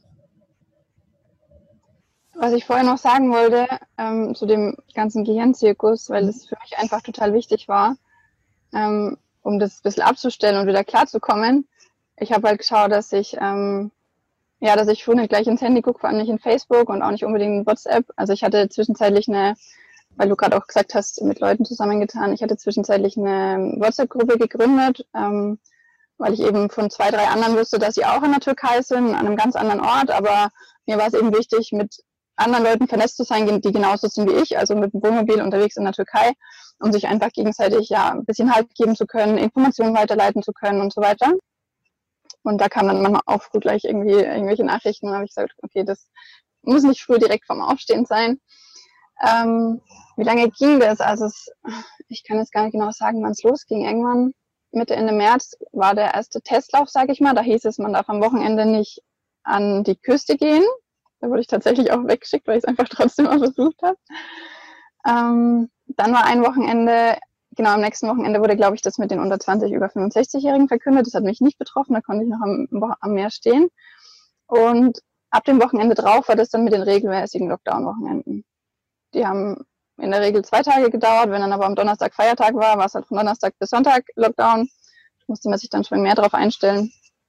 was ich vorher noch sagen wollte, ähm, zu dem ganzen Gehirnzirkus, weil es für mich einfach total wichtig war, ähm, um das ein bisschen abzustellen und wieder klarzukommen. Ich habe halt geschaut, dass ich, ähm, ja, dass ich früh nicht gleich ins Handy gucke, vor allem nicht in Facebook und auch nicht unbedingt in WhatsApp. Also ich hatte zwischenzeitlich eine, weil du gerade auch gesagt hast, mit Leuten zusammengetan, ich hatte zwischenzeitlich eine WhatsApp-Gruppe gegründet, ähm, weil ich eben von zwei, drei anderen wusste, dass sie auch in der Türkei sind, an einem ganz anderen Ort. Aber mir war es eben wichtig, mit anderen Leuten vernetzt zu sein, die genauso sind wie ich, also mit dem Wohnmobil unterwegs in der Türkei, um sich einfach gegenseitig ja ein bisschen Halt geben zu können, Informationen weiterleiten zu können und so weiter. Und da kamen dann manchmal auch früh gleich irgendwie irgendwelche Nachrichten. Und dann habe ich gesagt, okay, das muss nicht früh direkt vorm Aufstehen sein. Ähm, wie lange ging das? Also es, ich kann jetzt gar nicht genau sagen, wann es losging. Irgendwann Mitte, Ende März war der erste Testlauf, sage ich mal. Da hieß es, man darf am Wochenende nicht an die Küste gehen. Da wurde ich tatsächlich auch weggeschickt, weil ich es einfach trotzdem mal versucht habe. Ähm, dann war ein Wochenende, genau am nächsten Wochenende wurde, glaube ich, das mit den unter zwanzig, über fünfundsechzig-Jährigen verkündet. Das hat mich nicht betroffen, da konnte ich noch am, am Meer stehen. Und ab dem Wochenende drauf war das dann mit den regelmäßigen Lockdown-Wochenenden. Die haben in der Regel zwei Tage gedauert. Wenn dann aber am Donnerstag Feiertag war, war es halt von Donnerstag bis Sonntag Lockdown. Da musste man sich dann schon mehr drauf einstellen.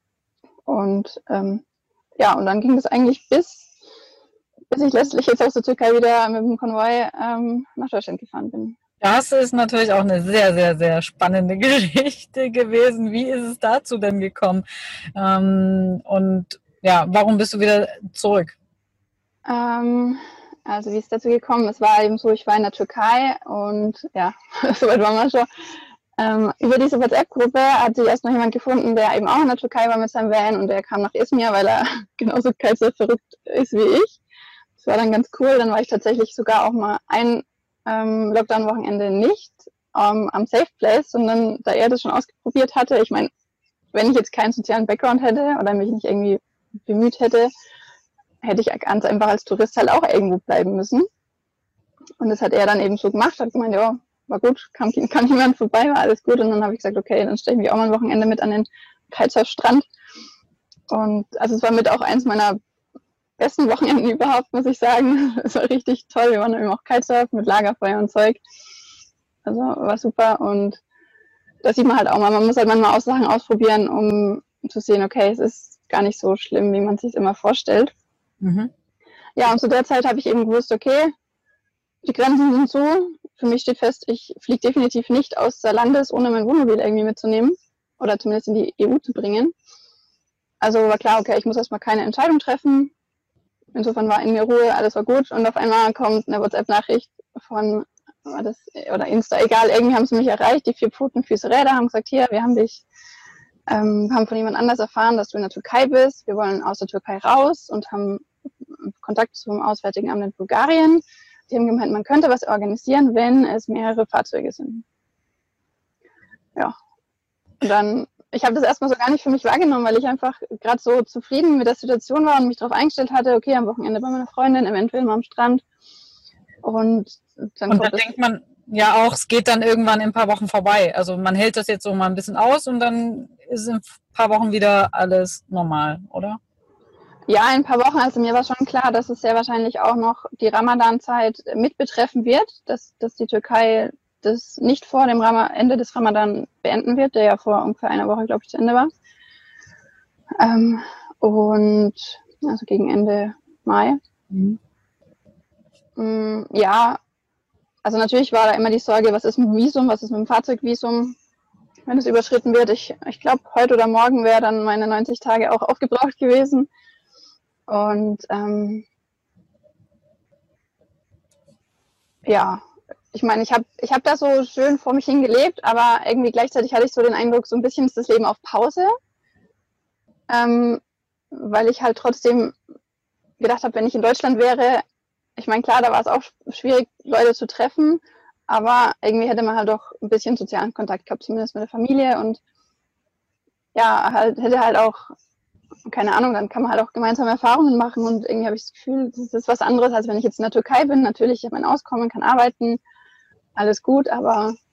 Und ähm, ja, und dann ging das eigentlich bis, bis ich letztlich jetzt aus der Türkei wieder mit dem Konvoi ähm, nach Deutschland gefahren bin. Das ist natürlich auch eine sehr, sehr, sehr spannende Geschichte gewesen. Wie ist es dazu denn gekommen? Ähm, und ja, warum bist du wieder zurück? Ähm, also wie ist es dazu gekommen? Es war eben so, ich war in der Türkei und ja, soweit waren wir schon. Ähm, über diese WhatsApp-Gruppe hat sich erst noch jemand gefunden, der eben auch in der Türkei war mit seinem Van und der kam nach Izmir, weil er genauso kaiserverrückt ist wie ich. Das war dann ganz cool. Dann war ich tatsächlich sogar auch mal ein ähm, Lockdown-Wochenende nicht ähm, am Safe Place, sondern da er das schon ausprobiert hatte. Ich meine, wenn ich jetzt keinen sozialen Background hätte oder mich nicht irgendwie bemüht hätte, hätte ich ganz einfach als Tourist halt auch irgendwo bleiben müssen. Und das hat er dann eben so gemacht, hat gemeint, ja, war gut, kam, kam niemand vorbei, war alles gut. Und dann habe ich gesagt, okay, dann stelle ich mich auch mal ein Wochenende mit an den Kitesurf-Strand. Und also es war mit auch eins meiner besten Wochenenden überhaupt, muss ich sagen. Es war richtig toll. Wir waren eben auch Kitesurfen mit Lagerfeuer und Zeug. Also war super. Und das sieht man halt auch mal. Man muss halt manchmal auch Sachen ausprobieren, um zu sehen, okay, es ist gar nicht so schlimm, wie man es sich immer vorstellt. Mhm. Ja, und zu der Zeit habe ich eben gewusst, okay, die Grenzen sind so. Für mich steht fest, ich fliege definitiv nicht außer Landes, ohne mein Wohnmobil irgendwie mitzunehmen oder zumindest in die E U zu bringen. Also war klar, okay, ich muss erstmal keine Entscheidung treffen. Insofern war in mir Ruhe, alles war gut. Und auf einmal kommt eine WhatsApp-Nachricht von, war das, oder Insta, egal, irgendwie haben sie mich erreicht, die vier Pfoten, Füße, Räder, haben gesagt, hier, wir haben dich, ähm, haben von jemand anders erfahren, dass du in der Türkei bist. Wir wollen aus der Türkei raus und haben Kontakt zum Auswärtigen Amt in Bulgarien. Die haben gemeint, man könnte was organisieren, wenn es mehrere Fahrzeuge sind. Ja. Und dann, ich habe das erstmal so gar nicht für mich wahrgenommen, weil ich einfach gerade so zufrieden mit der Situation war und mich darauf eingestellt hatte, okay, am Wochenende bei meiner Freundin, eventuell mal am Strand. Und dann und kommt da denkt man ja auch, es geht dann irgendwann in ein paar Wochen vorbei. Also man hält das jetzt so mal ein bisschen aus und dann ist in ein paar Wochen wieder alles normal, oder? Ja, in ein paar Wochen. Also mir war schon klar, dass es sehr wahrscheinlich auch noch die Ramadan-Zeit mit betreffen wird, dass, dass die Türkei das nicht vor dem Ram- Ende des Ramadan beenden wird, der ja vor ungefähr einer Woche, glaube ich, zu Ende war. Ähm, und also gegen Ende Mai. Mhm. Mm, ja, also natürlich war da immer die Sorge, was ist mit dem Visum, was ist mit dem Fahrzeugvisum, wenn es überschritten wird. Ich, ich glaube, heute oder morgen wäre dann meine neunzig Tage auch aufgebraucht gewesen. Und ähm, ja, ich meine, ich habe ich hab da so schön vor mich hingelebt, aber irgendwie gleichzeitig hatte ich so den Eindruck, so ein bisschen ist das Leben auf Pause, ähm, weil ich halt trotzdem gedacht habe, wenn ich in Deutschland wäre, ich meine, klar, da war es auch schwierig, Leute zu treffen, aber irgendwie hätte man halt doch ein bisschen sozialen Kontakt gehabt, zumindest mit der Familie und ja, halt hätte halt auch keine Ahnung, dann kann man halt auch gemeinsame Erfahrungen machen und irgendwie habe ich das Gefühl, das ist was anderes, als wenn ich jetzt in der Türkei bin. Natürlich, ich habe mein Auskommen, kann arbeiten, alles gut, aber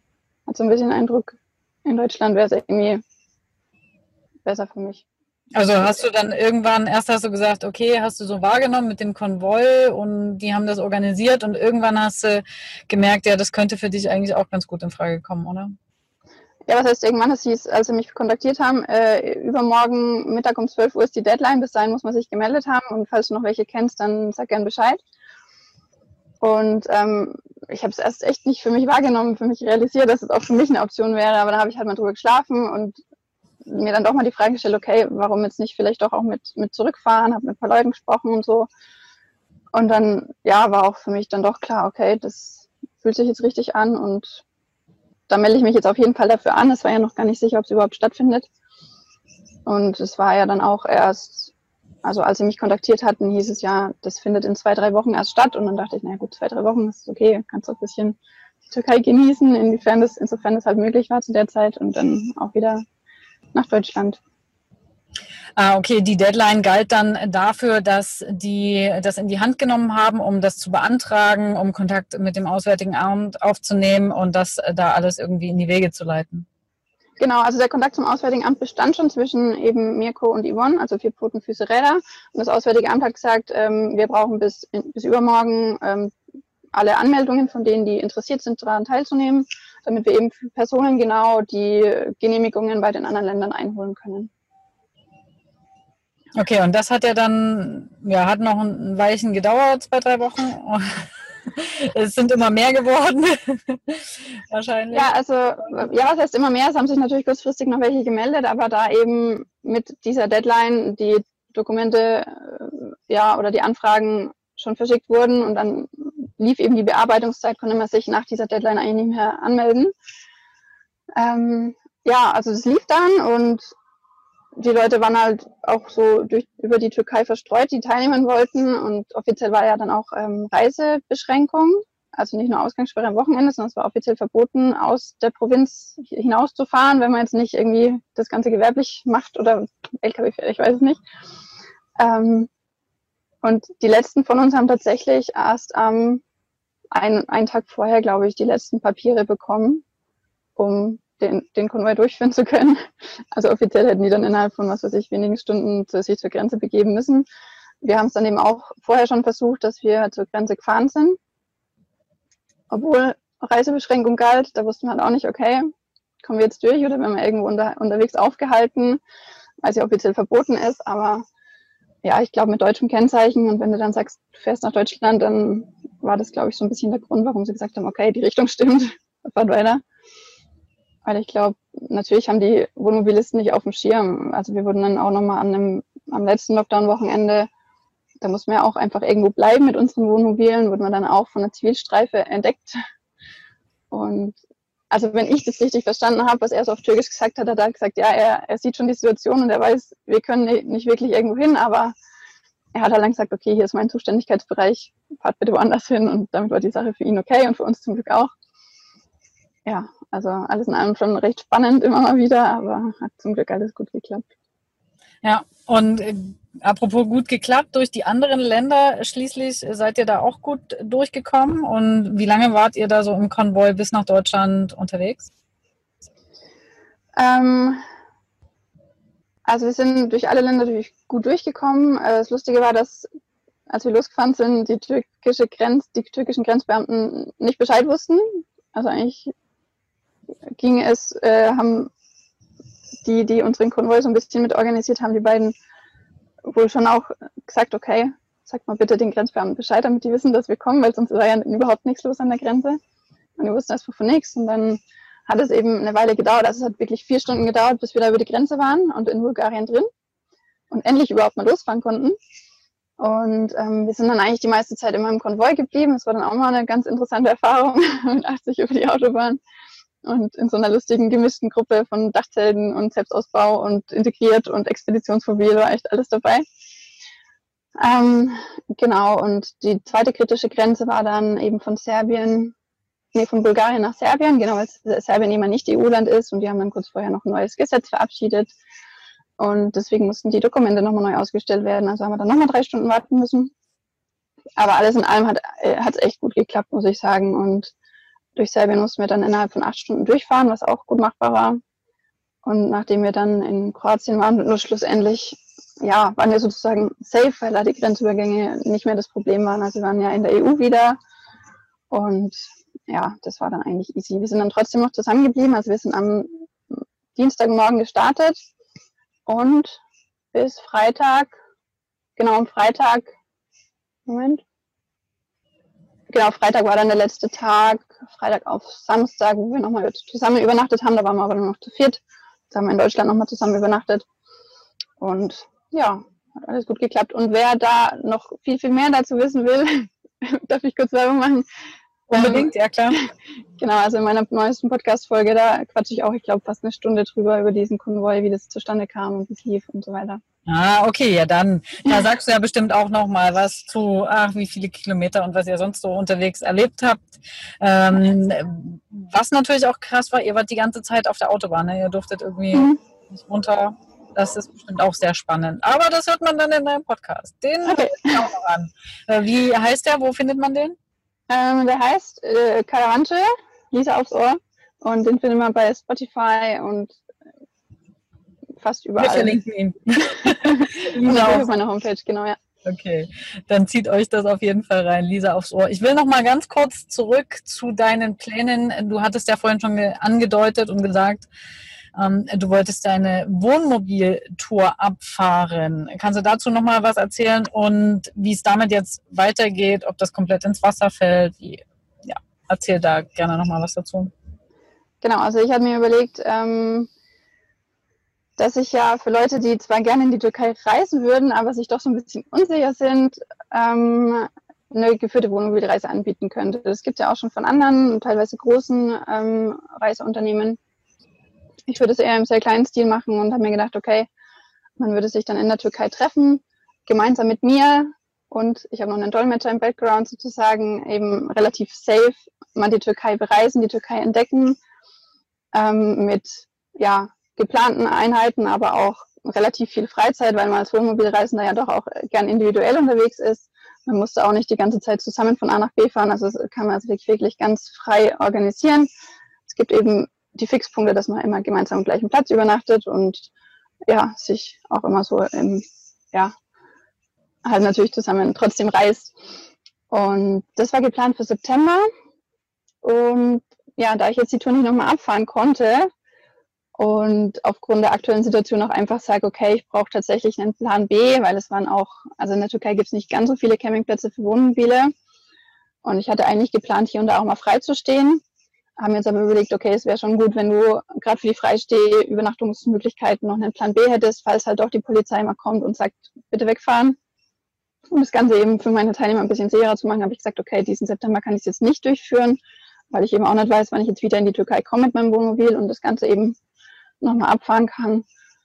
hatte so ein bisschen den Eindruck, in Deutschland wäre es irgendwie besser für mich. Also hast du dann irgendwann, erst hast du gesagt, okay, hast du so wahrgenommen mit dem Konvoi und die haben das organisiert und irgendwann hast du gemerkt, ja, das könnte für dich eigentlich auch ganz gut in Frage kommen, oder? Ja, was heißt irgendwann? Das hieß, als sie mich kontaktiert haben, äh, übermorgen Mittag um zwölf Uhr ist die Deadline, bis dahin muss man sich gemeldet haben und falls du noch welche kennst, dann sag gern Bescheid. Und ähm, ich habe es erst echt nicht für mich wahrgenommen, für mich realisiert, dass es auch für mich eine Option wäre, aber da habe ich halt mal drüber geschlafen und mir dann doch mal die Frage gestellt, okay, warum jetzt nicht vielleicht doch auch mit, mit zurückfahren, habe mit ein paar Leuten gesprochen und so. Und dann, ja, war auch für mich dann doch klar, okay, das fühlt sich jetzt richtig an und da melde ich mich jetzt auf jeden Fall dafür an. Es war ja noch gar nicht sicher, ob es überhaupt stattfindet. Und es war ja dann auch erst, also als sie mich kontaktiert hatten, hieß es ja, das findet in zwei, drei Wochen erst statt. Und dann dachte ich, naja gut, zwei, drei Wochen ist okay, kannst du ein bisschen die Türkei genießen, inwiefern das, insofern das halt möglich war zu der Zeit und dann auch wieder nach Deutschland. Ah, okay, die Deadline galt dann dafür, dass die das in die Hand genommen haben, um das zu beantragen, um Kontakt mit dem Auswärtigen Amt aufzunehmen und das da alles irgendwie in die Wege zu leiten. Genau, also der Kontakt zum Auswärtigen Amt bestand schon zwischen eben Mirko und Yvonne, also vier Pfoten, Füße, Räder. Und das Auswärtige Amt hat gesagt, ähm, wir brauchen bis, bis übermorgen ähm, alle Anmeldungen von denen, die interessiert sind, daran teilzunehmen, damit wir eben für Personen genau die Genehmigungen bei den anderen Ländern einholen können. Okay, und das hat ja dann, ja, hat noch ein Weilchen gedauert, zwei, drei Wochen. Es sind immer mehr geworden, wahrscheinlich. Ja, also, ja, was heißt immer mehr? Es haben sich natürlich kurzfristig noch welche gemeldet, aber da eben mit dieser Deadline die Dokumente, ja, oder die Anfragen schon verschickt wurden und dann lief eben die Bearbeitungszeit, konnte man sich nach dieser Deadline eigentlich nicht mehr anmelden. Ähm, ja, also es lief dann und die Leute waren halt auch so durch, über die Türkei verstreut, die teilnehmen wollten und offiziell war ja dann auch ähm, Reisebeschränkung, also nicht nur Ausgangssperre am Wochenende, sondern es war offiziell verboten, aus der Provinz hinauszufahren, wenn man jetzt nicht irgendwie das Ganze gewerblich macht oder L K W fährt, ich weiß es nicht. Ähm, und die letzten von uns haben tatsächlich erst ähm, ein, einen Tag vorher, glaube ich, die letzten Papiere bekommen, um den, den Konvoi durchführen zu können. Also offiziell hätten die dann innerhalb von, was weiß ich, wenigen Stunden zu, sich zur Grenze begeben müssen. Wir haben es dann eben auch vorher schon versucht, dass wir zur Grenze gefahren sind. Obwohl Reisebeschränkung galt, da wussten wir halt auch nicht, okay, kommen wir jetzt durch oder werden wir irgendwo unter, unterwegs aufgehalten, weil sie offiziell verboten ist. Aber ja, ich glaube mit deutschem Kennzeichen und wenn du dann sagst, du fährst nach Deutschland, dann war das, glaube ich, so ein bisschen der Grund, warum sie gesagt haben, okay, die Richtung stimmt, fahrt weiter. Weil ich glaube, natürlich haben die Wohnmobilisten nicht auf dem Schirm. Also wir wurden dann auch nochmal an einem, am letzten Lockdown-Wochenende, da mussten wir auch einfach irgendwo bleiben mit unseren Wohnmobilen, wurden wir dann auch von der Zivilstreife entdeckt. Und also wenn ich das richtig verstanden habe, was er so auf Türkisch gesagt hat, hat er gesagt, ja, er, er sieht schon die Situation und er weiß, wir können nicht wirklich irgendwo hin, aber er hat halt dann gesagt, okay, hier ist mein Zuständigkeitsbereich, fahrt bitte woanders hin und damit war die Sache für ihn okay und für uns zum Glück auch. Ja, also alles in allem schon recht spannend immer mal wieder, aber hat zum Glück alles gut geklappt. Ja, und äh, apropos gut geklappt, durch die anderen Länder schließlich seid ihr da auch gut durchgekommen und wie lange wart ihr da so im Konvoi bis nach Deutschland unterwegs? Ähm, also wir sind durch alle Länder durch gut durchgekommen. Das Lustige war, dass als wir losgefahren sind, die türkische Grenz, die türkischen Grenzbeamten nicht Bescheid wussten. Also eigentlich ging es, äh, haben die, die unseren Konvoi so ein bisschen mit organisiert haben, die beiden wohl schon auch gesagt, okay, sagt mal bitte den Grenzbeamten Bescheid, damit die wissen, dass wir kommen, weil sonst war ja überhaupt nichts los an der Grenze. Und die wussten erstmal von nichts. Und dann hat es eben eine Weile gedauert. Also es hat wirklich vier Stunden gedauert, bis wir da über die Grenze waren und in Bulgarien drin und endlich überhaupt mal losfahren konnten. Und ähm, wir sind dann eigentlich die meiste Zeit immer im Konvoi geblieben. Das war dann auch mal eine ganz interessante Erfahrung mit achtzig über die Autobahn. Und in so einer lustigen, gemischten Gruppe von Dachzelten und Selbstausbau und integriert und Expeditionsmobil war echt alles dabei. Ähm, genau, und die zweite kritische Grenze war dann eben von Serbien, nee, von Bulgarien nach Serbien, genau, weil Serbien eben nicht E U-Land ist und die haben dann kurz vorher noch ein neues Gesetz verabschiedet. Und deswegen mussten die Dokumente nochmal neu ausgestellt werden, also haben wir dann nochmal drei Stunden warten müssen. Aber alles in allem hat es echt gut geklappt, muss ich sagen. Und durch Serbien mussten wir dann innerhalb von acht Stunden durchfahren, was auch gut machbar war. Und nachdem wir dann in Kroatien waren und nur schlussendlich, ja, waren wir sozusagen safe, weil da die Grenzübergänge nicht mehr das Problem waren. Also wir waren ja in der E U wieder und ja, das war dann eigentlich easy. Wir sind dann trotzdem noch zusammengeblieben, also wir sind am Dienstagmorgen gestartet und bis Freitag, genau am Freitag, Moment, genau, Freitag war dann der letzte Tag, Freitag auf Samstag, wo wir nochmal zusammen übernachtet haben, da waren wir aber nur noch zu viert. Jetzt haben wir in Deutschland nochmal zusammen übernachtet. Und ja, hat alles gut geklappt. Und wer da noch viel, viel mehr dazu wissen will, darf ich kurz Werbung machen? Unbedingt, ja klar. Genau, also in meiner neuesten Podcast-Folge, da quatsche ich auch, ich glaube, fast eine Stunde drüber, über diesen Konvoi, wie das zustande kam und wie es lief und so weiter. Ah, okay, ja dann, da sagst du ja bestimmt auch noch mal was zu, ach, wie viele Kilometer und was ihr sonst so unterwegs erlebt habt. Ähm, was natürlich auch krass war, ihr wart die ganze Zeit auf der Autobahn, ne? Ihr durftet irgendwie mhm. nicht runter. Das ist bestimmt auch sehr spannend. Aber das hört man dann in deinem Podcast. Den okay. hört ich auch noch an. Äh, wie heißt der? Wo findet man den? Ähm, der heißt äh, Karavante, Lisa aufs Ohr. Und den findet man bei Spotify und fast überall. Wir verlinken ihn. Lisa auf meiner Homepage, genau, ja. Okay, dann zieht euch das auf jeden Fall rein, Lisa aufs Ohr. Ich will noch mal ganz kurz zurück zu deinen Plänen. Du hattest ja vorhin schon angedeutet und gesagt, ähm, du wolltest deine Wohnmobiltour abfahren. Kannst du dazu noch mal was erzählen und wie es damit jetzt weitergeht, ob das komplett ins Wasser fällt? Wie, ja, erzähl da gerne noch mal was dazu. Genau, also ich habe mir überlegt, ähm, dass ich ja für Leute, die zwar gerne in die Türkei reisen würden, aber sich doch so ein bisschen unsicher sind, ähm, eine geführte Wohnmobilreise anbieten könnte. Das gibt es ja auch schon von anderen, teilweise großen ähm, Reiseunternehmen. Ich würde es eher im sehr kleinen Stil machen und habe mir gedacht, okay, man würde sich dann in der Türkei treffen, gemeinsam mit mir und ich habe noch einen Dolmetscher im Background sozusagen, eben relativ safe mal die Türkei bereisen, die Türkei entdecken, ähm, mit, ja, geplanten Einheiten, aber auch relativ viel Freizeit, weil man als Wohnmobilreisender ja doch auch gern individuell unterwegs ist. Man musste auch nicht die ganze Zeit zusammen von A nach B fahren, also das kann man sich wirklich ganz frei organisieren. Es gibt eben die Fixpunkte, dass man immer gemeinsam am gleichen Platz übernachtet und ja, sich auch immer so im, ja, halt natürlich zusammen trotzdem reist. Und das war geplant für September. Und ja, da ich jetzt die Tour nicht nochmal abfahren konnte, und aufgrund der aktuellen Situation auch einfach sage, okay, ich brauche tatsächlich einen Plan B, weil es waren auch, also in der Türkei gibt es nicht ganz so viele Campingplätze für Wohnmobile. Und ich hatte eigentlich geplant, hier und da auch mal frei zu stehen. Haben jetzt aber überlegt, okay, es wäre schon gut, wenn du gerade für die Freisteh-Übernachtungsmöglichkeiten noch einen Plan B hättest, falls halt doch die Polizei mal kommt und sagt, bitte wegfahren. Um das Ganze eben für meine Teilnehmer ein bisschen sicherer zu machen, habe ich gesagt, okay, diesen September kann ich es jetzt nicht durchführen, weil ich eben auch nicht weiß, wann ich jetzt wieder in die Türkei komme mit meinem Wohnmobil und das Ganze eben nochmal abfahren kann.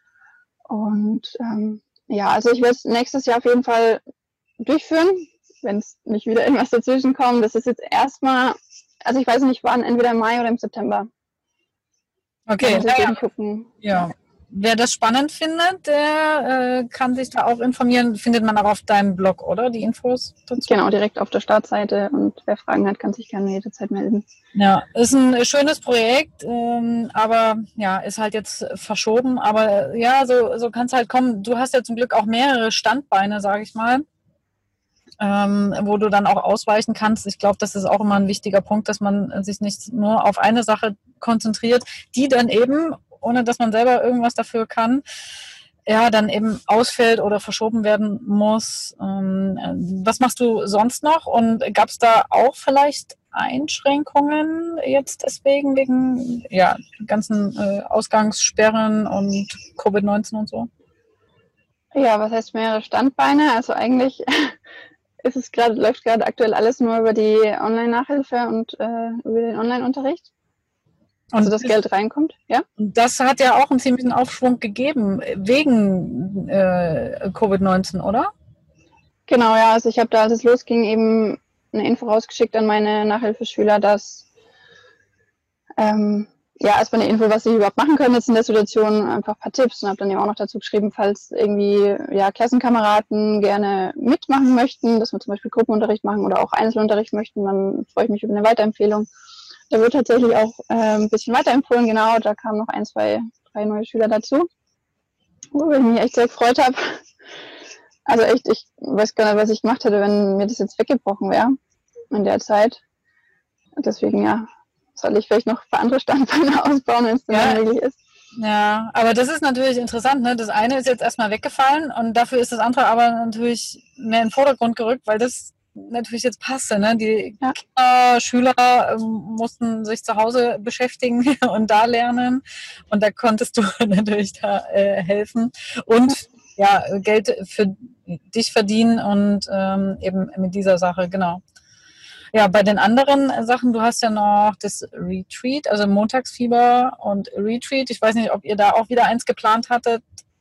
Und ähm, ja, also ich werde es nächstes Jahr auf jeden Fall durchführen, wenn es nicht wieder irgendwas dazwischen kommt. Das ist jetzt erstmal, also ich weiß nicht wann, entweder im Mai oder im September. Okay, also ja, gucken. Ja. Wer das spannend findet, der äh, kann sich da auch informieren. Findet man auch auf deinem Blog, oder? Die Infos dazu? Genau, direkt auf der Startseite. Und wer Fragen hat, kann sich gerne jederzeit melden. Ja, ist ein schönes Projekt, ähm, aber ja, ist halt jetzt verschoben. Aber äh, ja, so, so kann es halt kommen. Du hast ja zum Glück auch mehrere Standbeine, sage ich mal, ähm, wo du dann auch ausweichen kannst. Ich glaube, das ist auch immer ein wichtiger Punkt, dass man sich nicht nur auf eine Sache konzentriert, die dann eben, ohne dass man selber irgendwas dafür kann, ja, dann eben ausfällt oder verschoben werden muss. Ähm, was machst du sonst noch? Und gab es da auch vielleicht Einschränkungen jetzt deswegen, wegen ja, ganzen äh, Ausgangssperren und Covid neunzehn und so? Ja, was heißt mehrere Standbeine? Also eigentlich ist es gerade, läuft gerade aktuell alles nur über die Online-Nachhilfe und äh, über den Online-Unterricht. Also das Geld reinkommt, ja? Das hat ja auch einen ziemlichen Aufschwung gegeben, wegen äh, Covid neunzehn, oder? Genau, ja. Also ich habe da, als es losging, eben eine Info rausgeschickt an meine Nachhilfeschüler, dass ähm, ja, erstmal eine Info, was sie überhaupt machen können jetzt in der Situation, einfach ein paar Tipps und habe dann eben auch noch dazu geschrieben, falls irgendwie ja Klassenkameraden gerne mitmachen möchten, dass wir zum Beispiel Gruppenunterricht machen oder auch Einzelunterricht möchten, dann freue ich mich über eine Weiterempfehlung. der wird tatsächlich auch äh, ein bisschen weiterempfohlen, genau. Da kamen noch ein, zwei, drei neue Schüler dazu, wo ich mich echt sehr gefreut habe. Also echt, ich weiß gar nicht, was ich gemacht hätte, wenn mir das jetzt weggebrochen wäre in der Zeit. Deswegen, ja, soll ich vielleicht noch für andere Standbeine ausbauen, wenn es Ja. dann möglich ist. Ja, aber das ist natürlich interessant, ne? Das eine ist jetzt erstmal weggefallen und dafür ist das andere aber natürlich mehr in den Vordergrund gerückt, weil das natürlich jetzt passte, ne? Die Ja. Kinder, Schüler ähm, mussten sich zu Hause beschäftigen und da lernen und da konntest du natürlich da äh, helfen und ja, Geld für dich verdienen und ähm, eben mit dieser Sache, genau. Ja, bei den anderen Sachen, du hast ja noch das Retreat, also Montagsfieber und Retreat. Ich weiß nicht, ob ihr da auch wieder eins geplant hattet.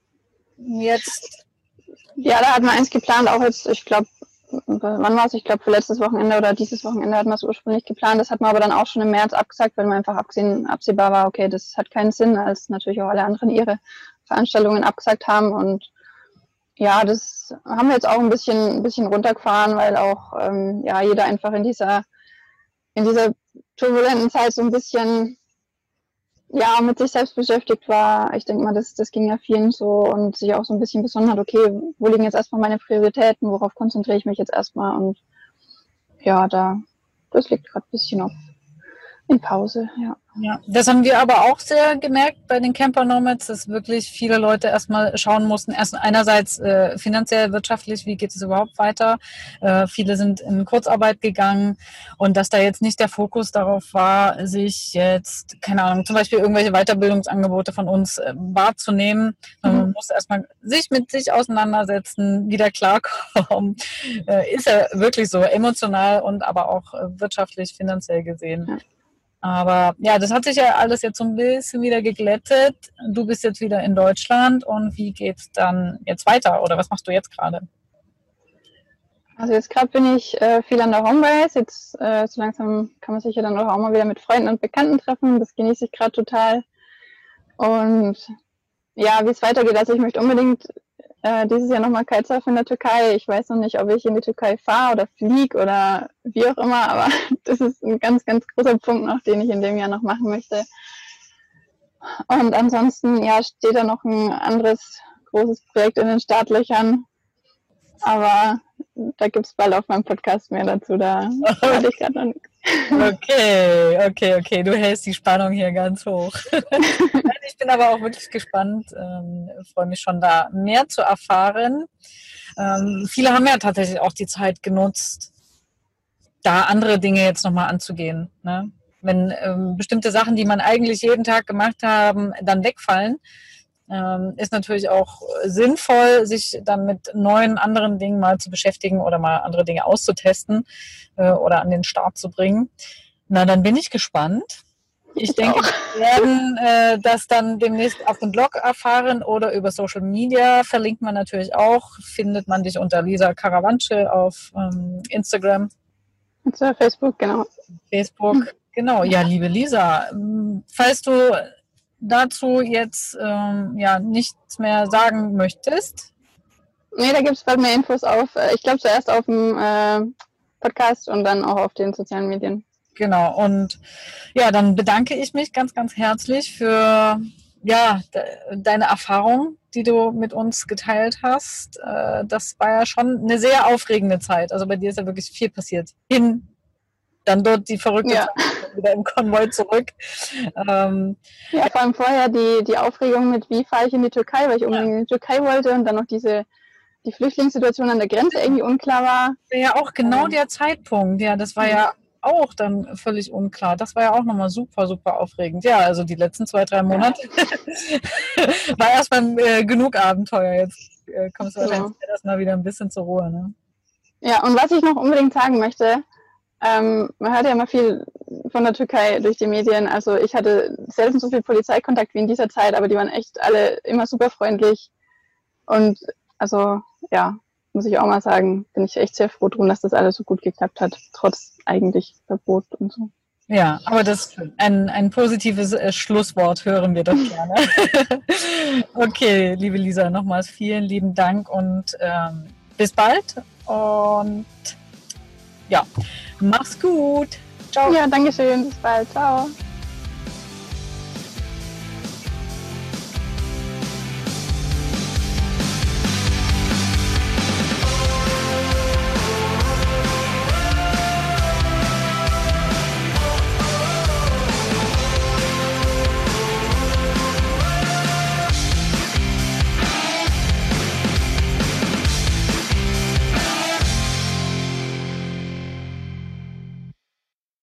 Jetzt. Ja, da hatten wir eins geplant, auch jetzt, ich glaube, wann war es? Ich glaube, für letztes Wochenende oder dieses Wochenende hatten wir es ursprünglich geplant. Das hat man aber dann auch schon im März abgesagt, weil man einfach abgesehen, absehbar war, okay, das hat keinen Sinn, als natürlich auch alle anderen ihre Veranstaltungen abgesagt haben. Und ja, das haben wir jetzt auch ein bisschen, ein bisschen runtergefahren, weil auch ähm, ja, jeder einfach in dieser, in dieser turbulenten Zeit so ein bisschen ja, mit sich selbst beschäftigt war. Ich denke mal, das, das ging ja vielen so und sich auch so ein bisschen besonnen hat, okay, wo liegen jetzt erstmal meine Prioritäten, worauf konzentriere ich mich jetzt erstmal und ja, da, das liegt gerade ein bisschen auf in Pause, ja. Ja, das haben wir aber auch sehr gemerkt bei den Camper Nomads, dass wirklich viele Leute erstmal schauen mussten, erst einerseits äh, finanziell, wirtschaftlich, wie geht es überhaupt weiter. Äh, viele sind in Kurzarbeit gegangen und dass da jetzt nicht der Fokus darauf war, sich jetzt, keine Ahnung, zum Beispiel irgendwelche Weiterbildungsangebote von uns äh, wahrzunehmen. Mhm. Man muss erstmal sich mit sich auseinandersetzen, wieder klarkommen. Äh, ist ja wirklich so, emotional und aber auch äh, wirtschaftlich, finanziell gesehen. Ja. Aber ja, das hat sich ja alles jetzt so ein bisschen wieder geglättet. Du bist jetzt wieder in Deutschland und wie geht's dann jetzt weiter oder was machst du jetzt gerade? Also jetzt gerade bin ich äh, viel an der Homebase. Jetzt äh, so langsam kann man sich ja dann auch mal wieder mit Freunden und Bekannten treffen. Das genieße ich gerade total. Und ja, wie es weitergeht, also ich möchte unbedingt äh, dieses Jahr nochmal Kitesurfen in der Türkei. Ich weiß noch nicht, ob ich in die Türkei fahre oder fliege oder wie auch immer, aber das ist ein ganz, ganz großer Punkt noch, den ich in dem Jahr noch machen möchte. Und ansonsten, ja, steht da noch ein anderes großes Projekt in den Startlöchern, aber da gibt es bald auf meinem Podcast mehr dazu, da hatte ich gerade noch nichts. Okay, okay, okay, du hältst die Spannung hier ganz hoch. Ich bin aber auch wirklich gespannt, ähm, freue mich schon da mehr zu erfahren. Ähm, viele haben ja tatsächlich auch die Zeit genutzt, da andere Dinge jetzt nochmal anzugehen. Ne? Wenn ähm, bestimmte Sachen, die man eigentlich jeden Tag gemacht haben, dann wegfallen, ähm, ist natürlich auch sinnvoll, sich dann mit neuen anderen Dingen mal zu beschäftigen oder mal andere Dinge auszutesten äh, oder an den Start zu bringen. Na, dann bin ich gespannt. Ich denke, wir werden äh, das dann demnächst auf dem Blog erfahren oder über Social Media. Verlinkt man natürlich auch. Findet man dich unter Lisa Karawanche auf ähm, Instagram. Und so Facebook, genau. Facebook, genau. Ja, liebe Lisa, falls du dazu jetzt ähm, ja nichts mehr sagen möchtest. Nee, da gibt es bald mehr Infos auf, ich glaube zuerst auf dem äh, Podcast und dann auch auf den sozialen Medien. Genau, und ja, dann bedanke ich mich ganz, ganz herzlich für ja, de- deine Erfahrung, die du mit uns geteilt hast. Äh, das war ja schon eine sehr aufregende Zeit. Also bei dir ist ja wirklich viel passiert. Hin, dann dort die verrückte Ja. Zeit, wieder im Konvoi zurück. Ähm, Ja, vor allem vorher die, die Aufregung mit, wie fahre ich in die Türkei, weil ich unbedingt in die Türkei wollte und dann noch diese die Flüchtlingssituation an der Grenze irgendwie unklar war. ja, auch genau Ähm. der Zeitpunkt. Ja, das war ja auch dann völlig unklar. Das war ja auch nochmal super, super aufregend. Ja, also die letzten zwei, drei Monate war erstmal äh, genug Abenteuer. Jetzt äh, kommst du Genau. wahrscheinlich erstmal wieder ein bisschen zur Ruhe. Ne? Ja, und was ich noch unbedingt sagen möchte, ähm, man hört ja immer viel von der Türkei durch die Medien. Also ich hatte selten so viel Polizeikontakt wie in dieser Zeit, aber die waren echt alle immer super freundlich. Und also ja, muss ich auch mal sagen, bin ich echt sehr froh drum, dass das alles so gut geklappt hat, trotz eigentlich Verbot und so. Ja, aber das ist ein, ein positives äh, Schlusswort, hören wir doch gerne. Okay, liebe Lisa, nochmals vielen lieben Dank und ähm, bis bald. Und ja, mach's gut. Ciao. Ja, danke schön. Bis bald. Ciao.